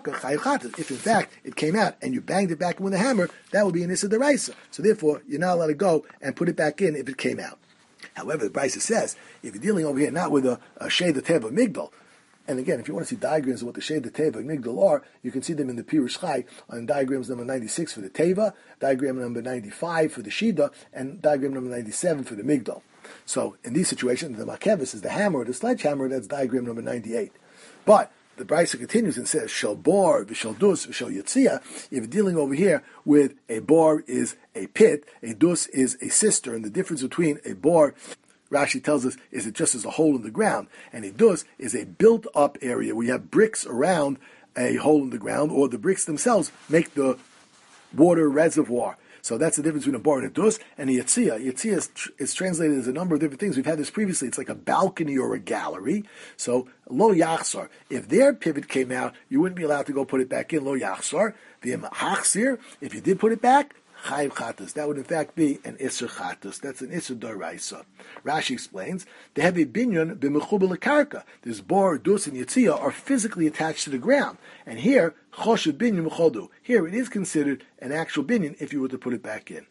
if in fact it came out and you banged it back in with a hammer, that would be an issa d'oraisa. So therefore, you're not allowed to go and put it back in if it came out. However, the Brisa says, if you're dealing over here not with a, a shade of teva migdal, and again, if you want to see diagrams of what the shade of teva and migdal are, you can see them in the Pirush Chai on diagrams number ninety-six for the teva, diagram number ninety-five for the shida, and diagram number ninety-seven for the migdal. So in these situations, the makevis is the hammer or the sledgehammer. That's diagram number ninety-eight. But the Brisa continues and says, Shel bor, v'shel dus, v'shel yitzia. If you're dealing over here with a bor is a pit, a dus is a cistern. The difference between a bor, Rashi tells us, is it just as a hole in the ground, and a dus is a built-up area where you have bricks around a hole in the ground, or the bricks themselves make the water reservoir. So that's the difference between a bar and a dus and a yitzia. Yitzia is, tr- is translated as a number of different things. We've had this previously. It's like a balcony or a gallery. So lo yachsar. If their pivot came out, you wouldn't be allowed to go put it back in. Lo yachsar. The hachsir. If you did put it back, chayiv chatus. That would in fact be an isser chatus. That's an isser d'oraisa. Rashi explains they have a binyan b'mechubel lekarka. This bar, dus, and yitzia are physically attached to the ground, and here choshev binyan m'chodu. Here it is considered an actual binyan if you were to put it back in.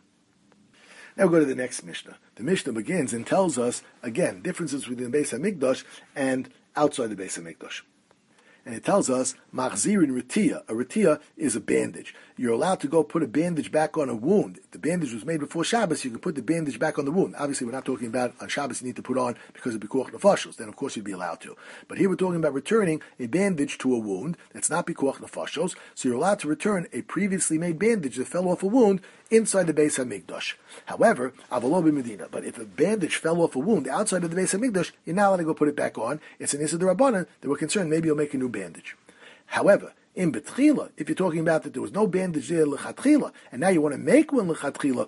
Now we go to the next Mishnah. The Mishnah begins and tells us again differences within the Beis Hamikdash and outside the Beis Hamikdash. And it tells us, machzirin retia. A retia is a bandage. You're allowed to go put a bandage back on a wound. If the bandage was made before Shabbos, you can put the bandage back on the wound. Obviously, we're not talking about on Shabbos you need to put on because of Bikuach Nefashos. Then, of course, you'd be allowed to. But here we're talking about returning a bandage to a wound that's not Bikuach Nefashos. So you're allowed to return a previously made bandage that fell off a wound inside the Beis HaMikdash. However, avalo b'medina. But if a bandage fell off a wound outside of the Beis HaMikdash, you're not allowed to go put it back on. It's an issa d'Rabbanan that we're concerned maybe you'll make a new bandage. However, in betchila, if you're talking about that there was no bandage there lechatchila, and now you want to make one lechatchila,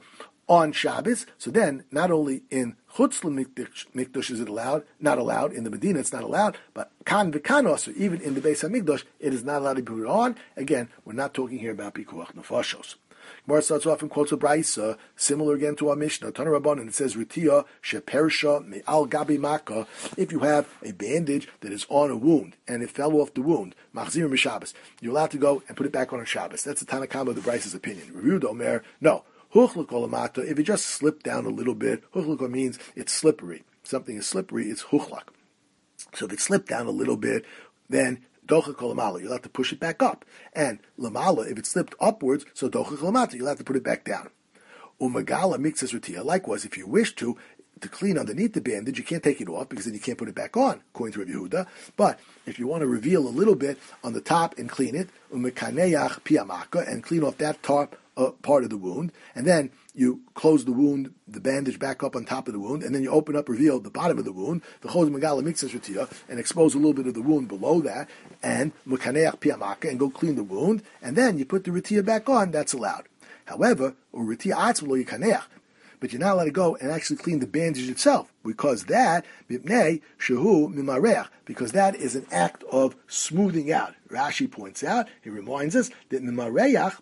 on Shabbos. So then, not only in Chutz Mikdash is it allowed, not allowed, in the Medina it's not allowed, but Kan v'Kan also, even in the Beis HaMikdash, it is not allowed to be put on. Again, we're not talking here about Pikuach Nefashos. Gemara starts off and quotes a brisa, similar again to our Mishnah, Tana Rabban, and it says, Ritia shepersha me'al gabi maka, if you have a bandage that is on a wound, and it fell off the wound, machzir m'Shabbos, you're allowed to go and put it back on on Shabbos. That's the Tanna Kama of the brisa's opinion. Review Omer, no. Huchluk olamata, if it just slipped down a little bit, huchluk means it's slippery. Something is slippery, it's huchlak. So if it slipped down a little bit, then dochak olamala, you'll have to push it back up. And lamala, if it slipped upwards, so dochak olamata, you'll have to put it back down. Umagala mixes rutia. Likewise, if you wish to, to clean underneath the bandage, you can't take it off because then you can't put it back on, according to Rabbi Yehuda. But if you want to reveal a little bit on the top and clean it, umekaneach piamaka, and clean off that top uh, part of the wound, and then you close the wound, the bandage back up on top of the wound, and then you open up, reveal the bottom of the wound, the choz magala mixes rutia, and expose a little bit of the wound below that, and mekaneach piamaka, and go clean the wound, and then you put the rutia back on. That's allowed. However, rutia atzvlo yikaneach, but you're not allowed to go and actually clean the bandage itself, because that, mipnei shehu mimareach, because that is an act of smoothing out. Rashi points out, he reminds us that mimareach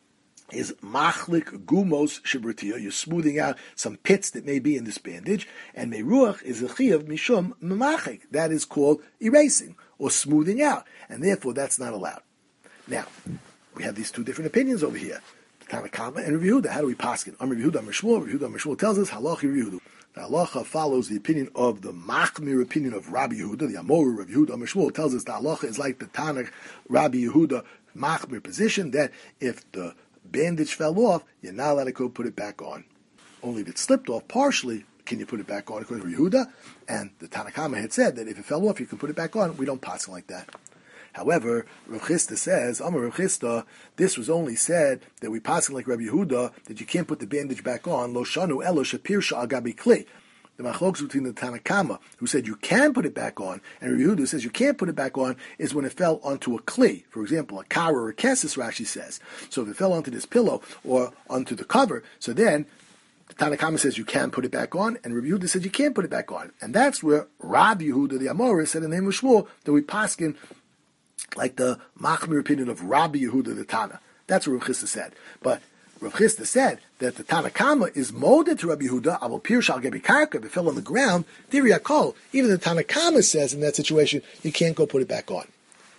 is machlik gumos shibratia, you're smoothing out some pits that may be in this bandage, and meruach is a chiyav mishum memachik, that is called erasing, or smoothing out, and therefore that's not allowed. Now, we have these two different opinions over here. Tanna Kama and Rabbi Yehuda. How do we paskin? Am Rabbi Yehuda, Am Shmuel. Rabbi Yehuda, Am Shmuel tells us halacha Rabbi Yehuda. The halacha follows the opinion of the machmir opinion of Rabbi Yehuda. The Amor Rabbi Yehuda, Am Shmuel tells us the halacha is like the Tanna Rabbi Yehuda machmir position, that if the bandage fell off, you're not allowed to go put it back on. Only if it slipped off partially can you put it back on, according to Rabbi Yehuda. And the Tanna Kama had said that if it fell off, you can put it back on. We don't paskin like that. However, Rav Chisda says, Amar Rav Chisda, this was only said that we paskin like Rabbi Yehuda, that you can't put the bandage back on, lo shanu elo shapirsha agabi kli. The machlokes between the Tanna Kama, who said you can put it back on, and Rabbi Yehuda, who says you can't put it back on, is when it fell onto a kli. For example, a kara or a kessis, Rashi says. So if it fell onto this pillow or onto the cover, so then the Tanna Kama says you can put it back on, and Rabbi Yehuda says you can't put it back on. And that's where Rabbi Yehuda, the Amoris, said in the name of Shmuel, that we paskin like the machmir opinion of Rabbi Yehuda the Tana. That's what Rav Chisda said. But Rav Chisda said that the Tanna Kama is molded to Rabbi Yehuda, Avol Pir Shal Gebi Karka, if it fell on the ground, Diri Akol. Even the Tanna Kama says in that situation, you can't go put it back on.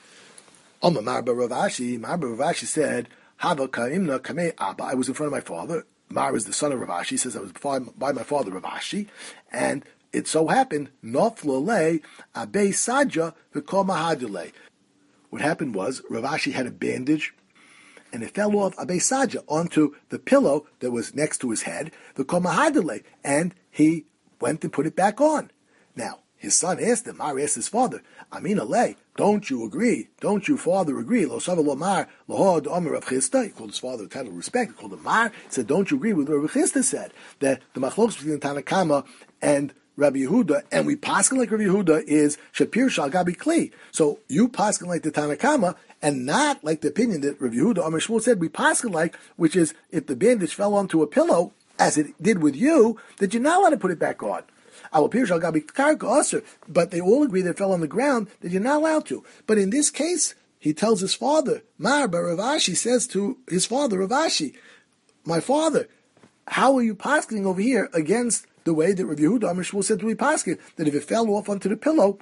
Oma Marba Rav Ashi, Marba Rav Ashi said, Hava Kaimna Kamei Abba, I was in front of my father. Mar is the son of Rav Ashi, says I was by my father Rav Ashi, and it so happened, Noflo Le, Abe Sadja, V'Kol Mahadule. What happened was, Rav Ashi had a bandage, and it fell off Abe Sadja onto the pillow that was next to his head, the Komahadale, and he went and put it back on. Now, his son asked him, Mar asked his father, Amin Ale, don't you agree? Don't you, father, agree? Lo Sava Lo Mar, Lohod Omer Rav Chisda, he called his father a title of respect, he called him Mar, he said, don't you agree with what Rav Chisda said, that the machlokes between the Tanna Kama and Rabbi Yehuda, and we paskin like Rabbi Yehuda is Shapir Shal Gabi Kli. So you paskin like the Tanna Kama, and not like the opinion that Rabbi Yehuda Amar Shmuel said we paskin like, which is if the bandage fell onto a pillow, as it did with you, that you're not allowed to put it back on. Awal Shal Gabi Karka also, but they all agree that it fell on the ground, that you're not allowed to. But in this case, he tells his father, Mar Bar Rav Ashi says to his father Rav Ashi, my father, how are you paskin over here against the way that Rav Yehuda Amar Shmuel said to be paskin, that if it fell off onto the pillow,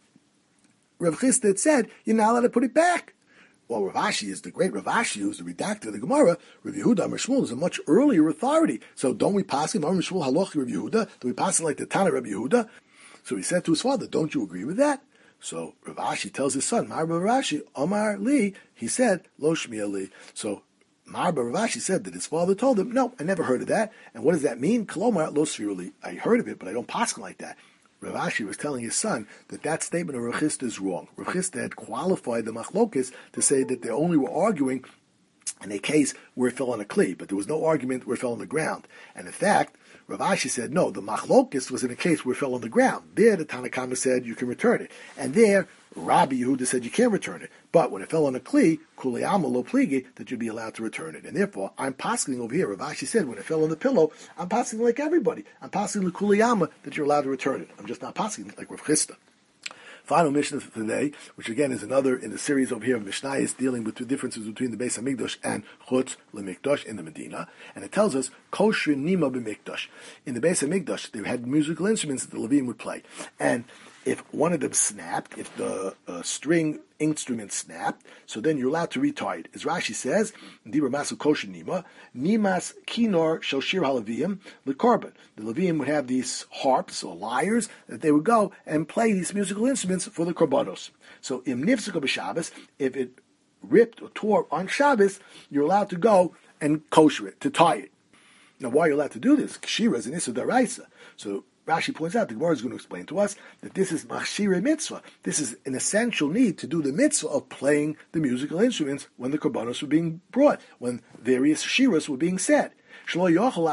Rav Chisda said, you're not allowed to put it back. Well, Rav Ashi is the great Rav Ashi, who's the redactor of the Gemara. Rav Yehuda Amar Shmuel is a much earlier authority. So don't we paskin, Amar Shmuel halochi Rav Yehuda? Do we paskin like the Tana Rav Yehuda? So he said to his father, don't you agree with that? So Rav Ashi tells his son, Mar Rav Ashi, Amar Li, he said, Lo Shmiya Li. So Marba Rav Ashi said that his father told him, no, I never heard of that. And what does that mean? Kolomar lo sviruli. I heard of it, but I don't paskin like that. Rav Ashi was telling his son that that statement of Rav Chisda is wrong. Rav Chisda had qualified the machlokes to say that they only were arguing in a case where it fell on a kli, but there was no argument where it fell on the ground. And in fact, Rav Ashi said, no, the machlokes was in a case where it fell on the ground. There, the Tanna Kama said you can return it. And there, Rabbi Yehuda said you can't return it. But when it fell on a kli, kuliyama lo pligi, that you'd be allowed to return it. And therefore, I'm pasking over here. Rav Ashi said, when it fell on the pillow, I'm pasking like everybody. I'm pasking the kuliyama that you're allowed to return it. I'm just not pasking like Rav Chisda. Final Mishnah for today, which again is another in the series over here of Mishnayos dealing with the differences between the Beis Hamikdash and Chutz LeMikdash in the Medina, and it tells us Kosher Nima b'Mikdash. In the Beis Hamikdash, they had musical instruments that the Levim would play, and if one of them snapped, if the uh, string instrument snapped, so then you're allowed to retie it. As Rashi says, Dibra Masu Kosher Nima, Nimas Kinor Shel Shir HaLevim L'Korban. The Levim would have these harps or lyres that they would go and play these musical instruments for the Korbanos. So Im Nifsika b'Shabbos, if it ripped or tore on Shabbos, you're allowed to go and kosher it, to tie it. Now, why are you allowed to do this? Kshira is an Issa Daraisa. So Rashi points out, the Gemara is going to explain to us that this is machshire mitzvah. This is an essential need to do the mitzvah of playing the musical instruments when the korbanos were being brought, when various shiras were being said. Now,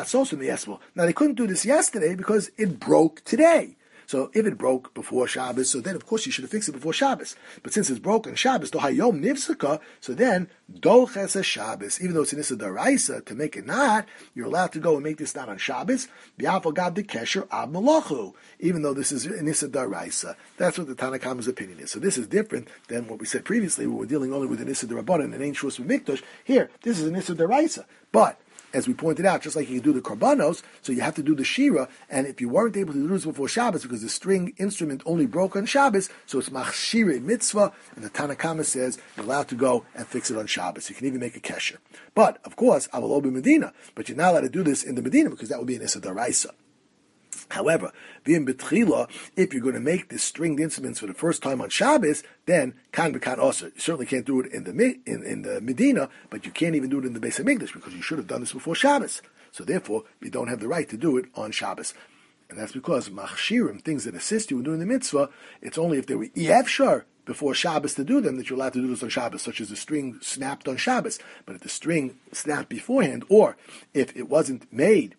they couldn't do this yesterday because it broke today. So if it broke before Shabbos, so then of course you should have fixed it before Shabbos. But since it's broken Shabbos, do hayom nivsaka, so then dolches a Shabbos. Even though it's an issa daraisa to make it not, you're allowed to go and make this not on Shabbos. B'yafal gad de kesher ab malachu. Even though this is an issa daraisa, that's what the Tanna Kama's opinion is. So this is different than what we said previously. We were dealing only with an issa darabanan and ain't shus v'mikdash. Here, this is an issa daraisa, but as we pointed out, just like you do the korbanos, so you have to do the shira, and if you weren't able to do this before Shabbos because the string instrument only broke on Shabbos, so it's machshire mitzvah, and the Tanna Kama says you're allowed to go and fix it on Shabbos. You can even make a kesher. But, of course, avalo b'Medina, but you're not allowed to do this in the Medina because that would be an issa daraisa. However, v'im betchila, if you're going to make the stringed instruments for the first time on Shabbos, then kan b'kan osir. You certainly can't do it in the in, in the Medina, but you can't even do it in the Beis Hamikdash because you should have done this before Shabbos. So therefore, you don't have the right to do it on Shabbos. And that's because machshirim, things that assist you in doing the mitzvah, it's only if they were efshar before Shabbos to do them that you're allowed to do this on Shabbos, such as the string snapped on Shabbos. But if the string snapped beforehand, or if it wasn't made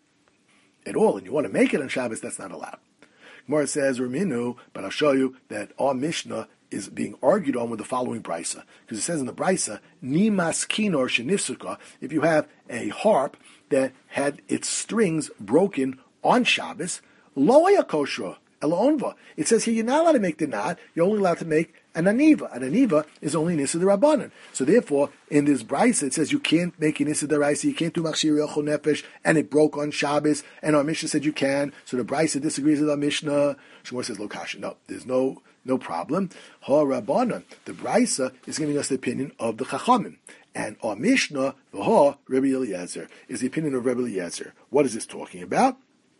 at all, and you want to make it on Shabbos, that's not allowed. Gemara says, Raminu, but I'll show you that our Mishnah is being argued on with the following brisa. Because it says in the brisa, Nimas kinor shenifsuka, if you have a harp that had its strings broken on Shabbos, loya kosher, elaonva. It says here you're not allowed to make the knot, you're only allowed to make an aniva. An aniva is only nissa d'Rabbanan. So therefore, in this brisa, it says you can't make an nissa d'Raisa, you can't do machshir yochel nefesh, and it broke on Shabbos, and our Mishnah said you can. So the brisa disagrees with our Mishnah. Shmuel says, Lokasha. No, there's no no problem. Ha Rabbanan. The brisa is giving us the opinion of the Chachamim. And our Mishnah, the Ha, Rebbe Eliezer, is the opinion of Rebbe Eliezer. What is this talking about?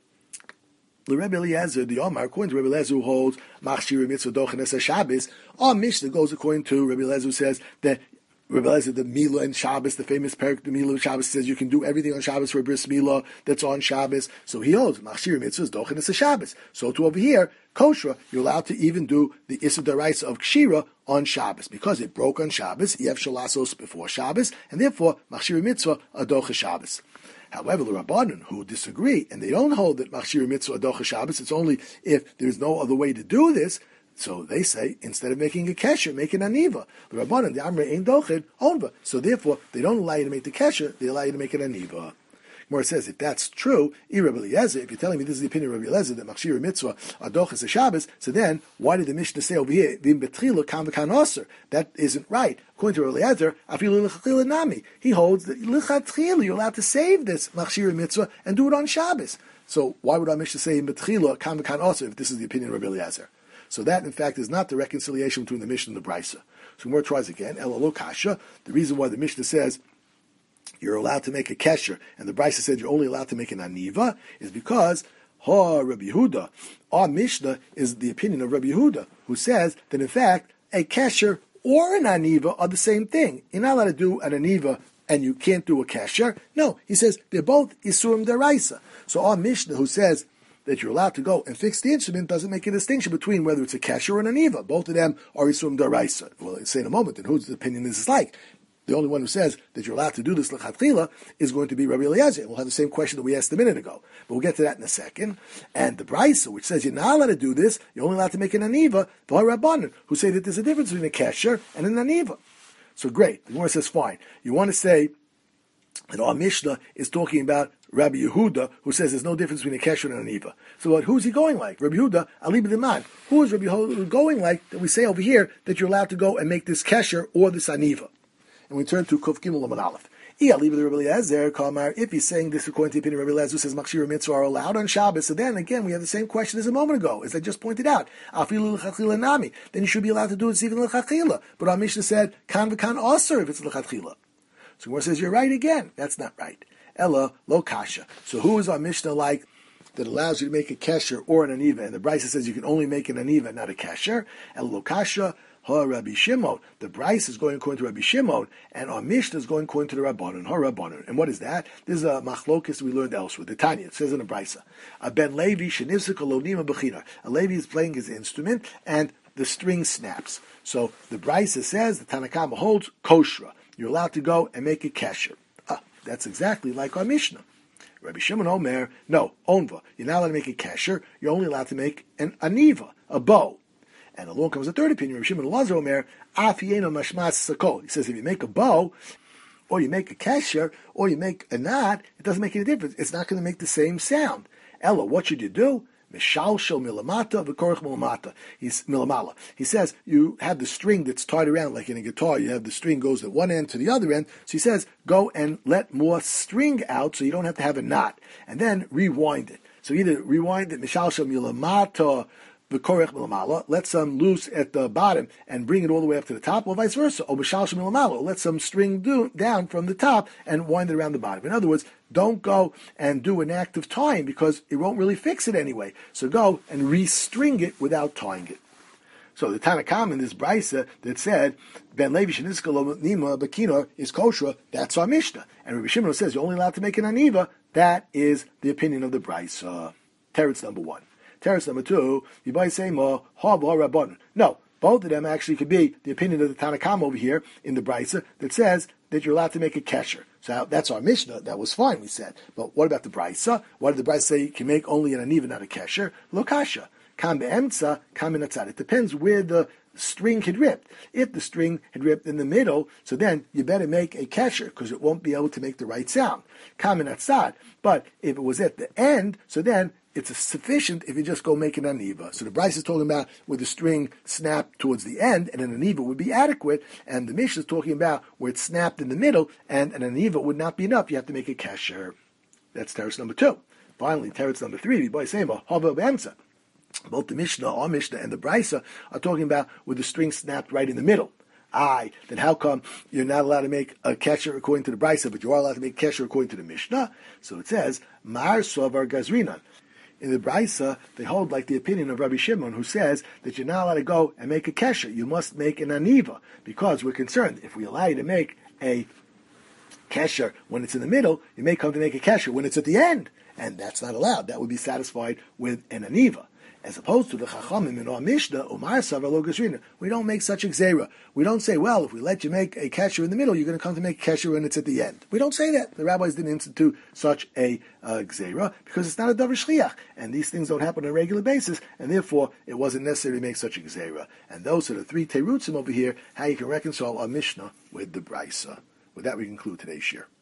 The Rebbe Eliezer, the Omar, according to Rebbe Eliezer, who holds Machshir Mitzvah Dochen Shabbos, our Mishnah goes according to Rebbe Eliezer, who says that Rebbe Eliezer, the Milah and Shabbos, the famous parak, the Milah of Shabbos, says you can do everything on Shabbos for Bris Milah that's on Shabbos. So he holds Machshir Mitzvah Dochen Shabbos. So to over here, kosher, you're allowed to even do the Issa Daraisa of Kshira on Shabbos because it broke on Shabbos, Yev Shalasos before Shabbos, and therefore Machshir Mitzvah Adocha Shabbos. However, the Rabbanan, who disagree, and they don't hold that Machshir Mitzvah Adocha Shabbos, it's only if there's no other way to do this, so they say, instead of making a kesher, make an aniva. The Rabbanan, the Amrei Ein Doched, onva. So therefore, they don't allow you to make the kesher, they allow you to make an aniva. Gemara says, if that's true, Rebbe Eliezer, if you're telling me this is the opinion of Rebbe Eliezer, that Machshir Mitzvah Adoches Shabbos, so then why did the Mishnah say over here, Vim Betrila Kam V'Kan Aser? That isn't right. According to Rebbe Eliezer, Afilu L'Chachila Nami, he holds that L'Chatchila, you're allowed to save this Machshir Mitzvah and do it on Shabbos. So why would our Mishnah say in Betrila Kam V'Kan Aser if this is the opinion of Rebbe Eliezer? So that, in fact, is not the reconciliation between the Mishnah and the Brisa. So Gemara tries again, Elalo Kasha, the reason why the Mishnah says you're allowed to make a kesher, and the Brisa said you're only allowed to make an aniva, is because Ha Rabbi Yehuda, our Mishnah is the opinion of Rabbi Yehuda, who says that in fact a kesher or an aniva are the same thing. You're not allowed to do an aniva and you can't do a kesher. No, he says they're both isurim deraisa. So our Mishnah, who says that you're allowed to go and fix the instrument, doesn't make a distinction between whether it's a kesher or an aniva. Both of them are isurim deraisa. Well, I'll say in a moment, and whose opinion this is like. the only one who says that you're allowed to do this l'chatchila is going to be Rabbi Eliezer. We'll have the same question that we asked a minute ago, but we'll get to that in a second. And the Brisa, which says you're not allowed to do this, you're only allowed to make an aniva, the Rabbanan, who say that there's a difference between a kesher and an aniva. So great. The Gemara says, fine. You want to say that our Mishnah is talking about Rabbi Yehuda, who says there's no difference between a kesher and an aniva. So what, who's he going like? Rabbi Yehuda, Ali b'Diman. Who is Rabbi Yehuda going like that we say over here that you're allowed to go and make this kesher or this aniva? And we turn to Kuf Gimel Laman Aleph. If he's saying this according to the opinion of Rabbi Eliezer, who says Machshir Mitzvah are allowed on Shabbos, so then again we have the same question as a moment ago, as I just pointed out. Then you should be allowed to do it even l'chachila. But our Mishnah said kan v'kan aser if it's l'chachila. So Gemara says you're right again. That's not right. Ella lo kasha. So who is our Mishnah like that allows you to make a kesher or an aniva? And the Brisa says you can only make an aniva, not a kesher. Ella lo kasha. Ha Rabbi Shimon. The Bryce is going according to Rabbi Shimon, and our Mishnah is going according to the Rabbanon. Ha Rabbanon. And what is that? This is a machlokis we learned elsewhere. The Tanya, it says in the Bryce. A Ben Levi shenivsik alonima b'china. A Levi is playing his instrument, and the string snaps. So the Bryce says, the Tanakama holds koshra. You're allowed to go and make a kesher. Ah, that's exactly like our Mishnah. Rabbi Shimon Omer, no, onva. You're not allowed to make a kesher. You're only allowed to make an aniva, a bow. And along comes a third opinion. Rabbi Shimon Elazar Omer, afiyeno mashmas sakol. He says if you make a bow, or you make a kesher, or you make a knot, it doesn't make any difference. It's not going to make the same sound. Ella, what should you do? Mishalshel milamata v'korach milamata. He's milamala. He says you have the string that's tied around like in a guitar. You have the string goes at one end to the other end. So he says go and let more string out so you don't have to have a knot, and then rewind it. So either rewind it mishalshel milamata. Let some loose at the bottom and bring it all the way up to the top, or vice versa. Or let some string do, down from the top and wind it around the bottom. In other words, don't go and do an act of tying because it won't really fix it anyway. So go and restring it without tying it. So the Tanakam in this Brisa that said Ben Levi Sheniskalo Nima Bakina is kosher, that's our Mishnah. And Rabbi Shimon says you're only allowed to make an aniva. That is the opinion of the Brisa. Teretz number one. Teretz number two, Yibai Seima, Hav Rabbanon. No, both of them actually could be the opinion of the Tanakam over here in the Brisa that says that you're allowed to make a kesher. So that's our Mishnah. That was fine, we said. But what about the Brisa? Why did the Brisa say you can make only an aniva, not a kesher? Lokasha. Kam be'emtza, kam be'natzad. It depends where the string had ripped. If the string had ripped in the middle, so then you better make a kesher because it won't be able to make the right sound. Kam be'natzad. But if it was at the end, so then it's sufficient if you just go make an aniva. So the Bryce is talking about where the string snapped towards the end, and an aniva would be adequate. And the Mishnah is talking about where it snapped in the middle, and an aniva would not be enough. You have to make a kesher. That's teretz number two. Finally, teretz number three. Both the Mishnah, our Mishnah, and the Bryce are talking about where the string snapped right in the middle. Aye, then how come you're not allowed to make a kesher according to the Bryce, but you are allowed to make kesher according to the Mishnah? So it says, Mar Sovar Gazrinan. In the Brisa, they hold like the opinion of Rabbi Shimon, who says that you're not allowed to go and make a kesher. You must make an aniva, because we're concerned if we allow you to make a kesher when it's in the middle, you may come to make a kesher when it's at the end, and that's not allowed. That would be satisfied with an aniva. As opposed to the Chachamim in our Mishnah, Umar Savar Lo Gazrina, we don't make such a gzera. We don't say, well, if we let you make a kesher in the middle, you're going to come to make a kesher when it's at the end. We don't say that. The rabbis didn't institute such a uh, gzera because it's not a davar shliach, and these things don't happen on a regular basis, and therefore it wasn't necessary to make such a gzera. And those are the three terutzim over here, how you can reconcile our Mishnah with the Brisa. With that, we conclude today's shir.